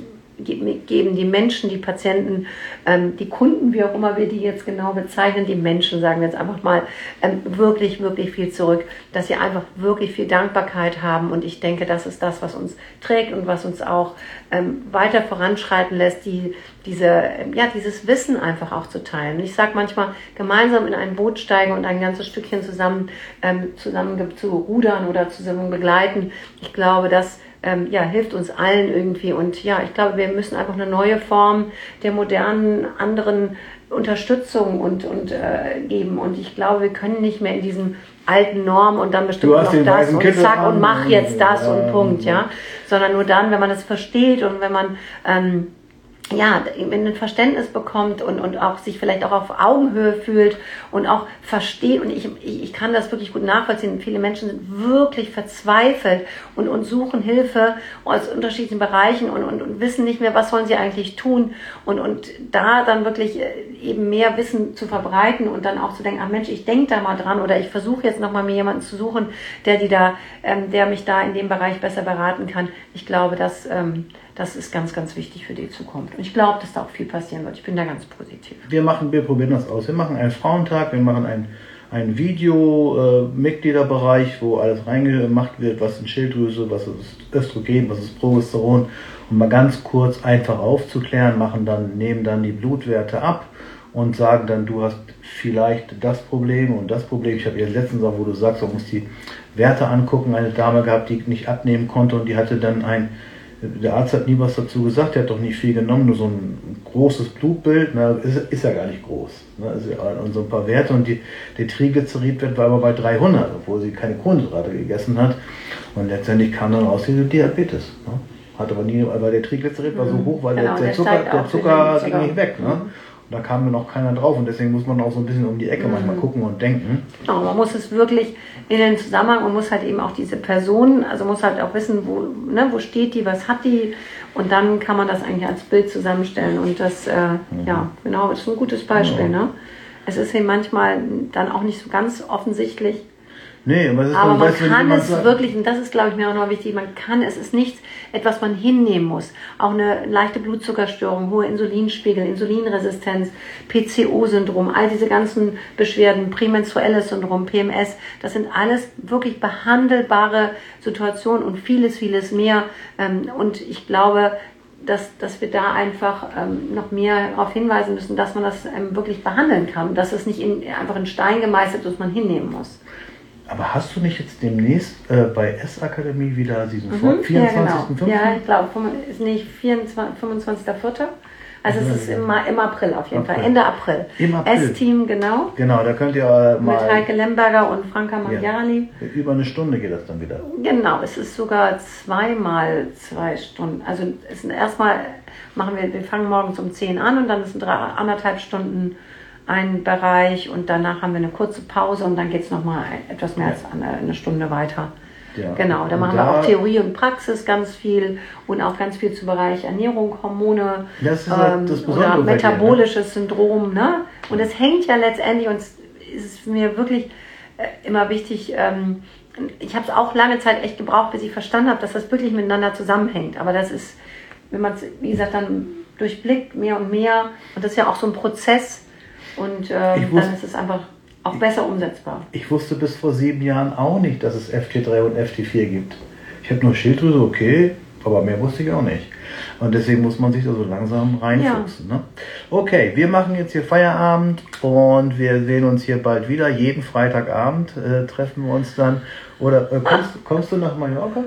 geben, die Menschen, die Patienten, ähm, die Kunden, wie auch immer wir die jetzt genau bezeichnen, die Menschen, sagen wir jetzt einfach mal, ähm, wirklich, wirklich viel zurück, dass sie einfach wirklich viel Dankbarkeit haben und ich denke, das ist das, was uns trägt und was uns auch ähm, weiter voranschreiten lässt, die, diese, ja, dieses Wissen einfach auch zu teilen. Und ich sage manchmal, gemeinsam in ein Boot steigen und ein ganzes Stückchen zusammen, ähm, zusammen zu rudern oder zusammen begleiten, ich glaube, das ähm, ja, hilft uns allen irgendwie und ja, ich glaube, wir müssen einfach eine neue Form der modernen, anderen Unterstützung und, und äh, geben und ich glaube, wir können nicht mehr in diesen alten Normen und dann bestimmt noch das und Kittel zack an, und mach jetzt das ja, und Punkt, ja, sondern nur dann, wenn man es versteht und wenn man ähm, ja, ein Verständnis bekommt und, und auch sich vielleicht auch auf Augenhöhe fühlt und auch versteht. Und ich, ich, ich kann das wirklich gut nachvollziehen. Viele Menschen sind wirklich verzweifelt und, und suchen Hilfe aus unterschiedlichen Bereichen und, und, und wissen nicht mehr, was sollen sie eigentlich tun. Und, und da dann wirklich eben mehr Wissen zu verbreiten und dann auch zu denken, ach Mensch, ich denke da mal dran oder ich versuche jetzt nochmal mir jemanden zu suchen, der, die da, ähm, der mich da in dem Bereich besser beraten kann. Ich glaube, dass... Ähm, Das ist ganz, ganz wichtig für die Zukunft. Und ich glaube, dass da auch viel passieren wird. Ich bin da ganz positiv. Wir machen, wir probieren das aus. Wir machen einen Frauentag, wir machen ein, ein Video-Mitgliederbereich, äh, wo alles reingemacht wird, was ist Schilddrüse, was ist Östrogen, was ist Progesteron. Um mal ganz kurz einfach aufzuklären, machen dann, nehmen dann die Blutwerte ab und sagen dann, du hast vielleicht das Problem und das Problem. Ich habe jetzt letztens auch, wo du sagst, man muss die Werte angucken, eine Dame gehabt, die nicht abnehmen konnte und die hatte dann ein Der Arzt hat nie was dazu gesagt, der hat doch nicht viel genommen, nur so ein großes Blutbild, ne, ist, ist ja gar nicht groß. Ne, ist ja, und so ein paar Werte und die, der Triglyceridwert war aber bei dreihundert, obwohl sie keine Kohlenhydrate gegessen hat. Und letztendlich kam dann raus, diese Diabetes. Ne. Hat aber nie, weil der Triglycerid war so hoch, weil genau, der, der Zucker, der Zucker ging nicht weg. Ne. Und da kam mir noch keiner drauf und deswegen muss man auch so ein bisschen um die Ecke mhm. manchmal gucken und denken. Genau, man muss es wirklich in den Zusammenhang, man muss halt eben auch diese Person, also muss halt auch wissen, wo, ne, wo steht die, was hat die und dann kann man das eigentlich als Bild zusammenstellen und das, äh, mhm. ja, genau, ist ein gutes Beispiel. Ja. Ne? Es ist eben manchmal dann auch nicht so ganz offensichtlich. Nee, aber, es ist aber man weiß, kann es sagt. wirklich, und das ist, glaube ich, mir auch noch wichtig, man kann es, es ist nichts, etwas man hinnehmen muss. Auch eine leichte Blutzuckerstörung, hohe Insulinspiegel, Insulinresistenz, P C O-Syndrom, all diese ganzen Beschwerden, prämenstruelles Syndrom, P M S, das sind alles wirklich behandelbare Situationen und vieles, vieles mehr. Und ich glaube, dass, dass wir da einfach ähm, noch mehr darauf hinweisen müssen, dass man das ähm, wirklich behandeln kann, dass es nicht in, einfach in Stein gemeißelt ist, was man hinnehmen muss. Aber hast du nicht jetzt demnächst äh, bei S-Akademie wieder diesen mhm, vierundzwanzigsten fünften? Ja, genau. Ja, ich glaube, ist nicht fünfundzwanzigsten vierten Also ja, es ist im, im April auf jeden April. Fall, Ende April. Im April. S-Team, genau. Genau, da könnt ihr äh, mal... Mit Heike Lemberger und Franka Mangiali. Ja, über eine Stunde geht das dann wieder. Genau, es ist sogar zweimal zwei Stunden. Also es ist erstmal machen wir, wir fangen morgens um zehn an und dann sind drei, anderthalb Stunden ein Bereich und danach haben wir eine kurze Pause und dann geht es nochmal etwas mehr als eine, eine Stunde weiter. Ja. Genau, da und machen da, wir auch Theorie und Praxis ganz viel und auch ganz viel zum Bereich Ernährung, Hormone das ist ähm, das oder metabolisches dir, ne? Syndrom. Ne? Und es hängt ja letztendlich, und es ist mir wirklich äh, immer wichtig, ähm, ich habe es auch lange Zeit echt gebraucht, bis ich verstanden habe, dass das wirklich miteinander zusammenhängt. Aber das ist, wenn man es, wie gesagt, dann durchblickt mehr und mehr und das ist ja auch so ein Prozess und äh, dann ist es einfach auch besser umsetzbar. Ich wusste bis vor sieben Jahren auch nicht, dass es F T drei und F T vier gibt. Ich habe nur Schilddrüse, okay, aber mehr wusste ich auch nicht. Und deswegen muss man sich da so langsam reinfuchsen. Ja. Ne? Okay, wir machen jetzt hier Feierabend und wir sehen uns hier bald wieder. Jeden Freitagabend äh, treffen wir uns dann. Oder äh, kommst, ah. kommst du nach Mallorca?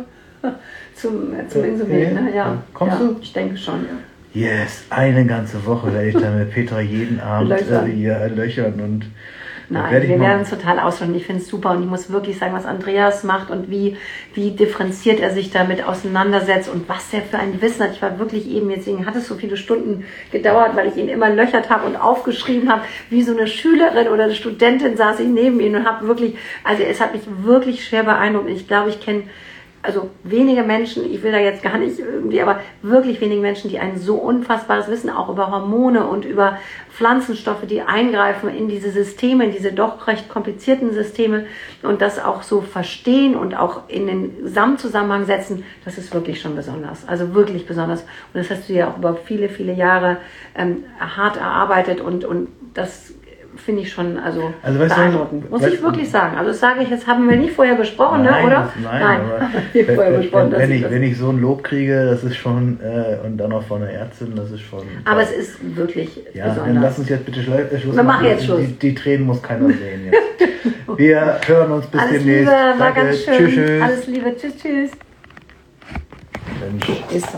zum zum äh, Insumin, ne? Ja. Kommst ja, du? Ich denke schon, ja. Yes, eine ganze Woche werde ich dann mit Petra jeden Abend löchern. Äh, hier löchern und Nein, werde wir werden uns total ausschalten. Ich finde es super und ich muss wirklich sagen, was Andreas macht und wie, wie differenziert er sich damit auseinandersetzt und was der für ein Wissen hat. Ich war wirklich eben, deswegen hat es so viele Stunden gedauert, weil ich ihn immer löchert habe und aufgeschrieben habe, wie so eine Schülerin oder eine Studentin saß ich neben ihm und habe wirklich, also es hat mich wirklich schwer beeindruckt. Ich glaube, ich kenne also wenige Menschen, ich will da jetzt gar nicht irgendwie, aber wirklich wenige Menschen, die ein so unfassbares Wissen auch über Hormone und über Pflanzenstoffe, die eingreifen in diese Systeme, in diese doch recht komplizierten Systeme und das auch so verstehen und auch in den Gesamtzusammenhang setzen, das ist wirklich schon besonders. Also wirklich besonders. Und das hast du ja auch über viele, viele Jahre ähm, hart erarbeitet und, und das finde ich schon also, also beeindruckend, du, muss ich wirklich sagen. Also das sage ich, jetzt haben wir nicht vorher besprochen, nein, ne, oder? Das, nein, nein. aber wir vorher wenn, besprochen, wenn, wenn, ich, das wenn ich so ein Lob kriege, das ist schon, äh, und dann auch von einer Ärztin, das ist schon... Aber es ist wirklich ja, besonders. Dann lass uns jetzt bitte Schluss wir machen. machen jetzt Schluss. Die, die Tränen muss keiner sehen jetzt. Wir hören uns bis Alles demnächst. Liebe, war Danke. ganz schön. Tschüss, tschüss. Alles Liebe, tschüss, tschüss. Mensch. Ist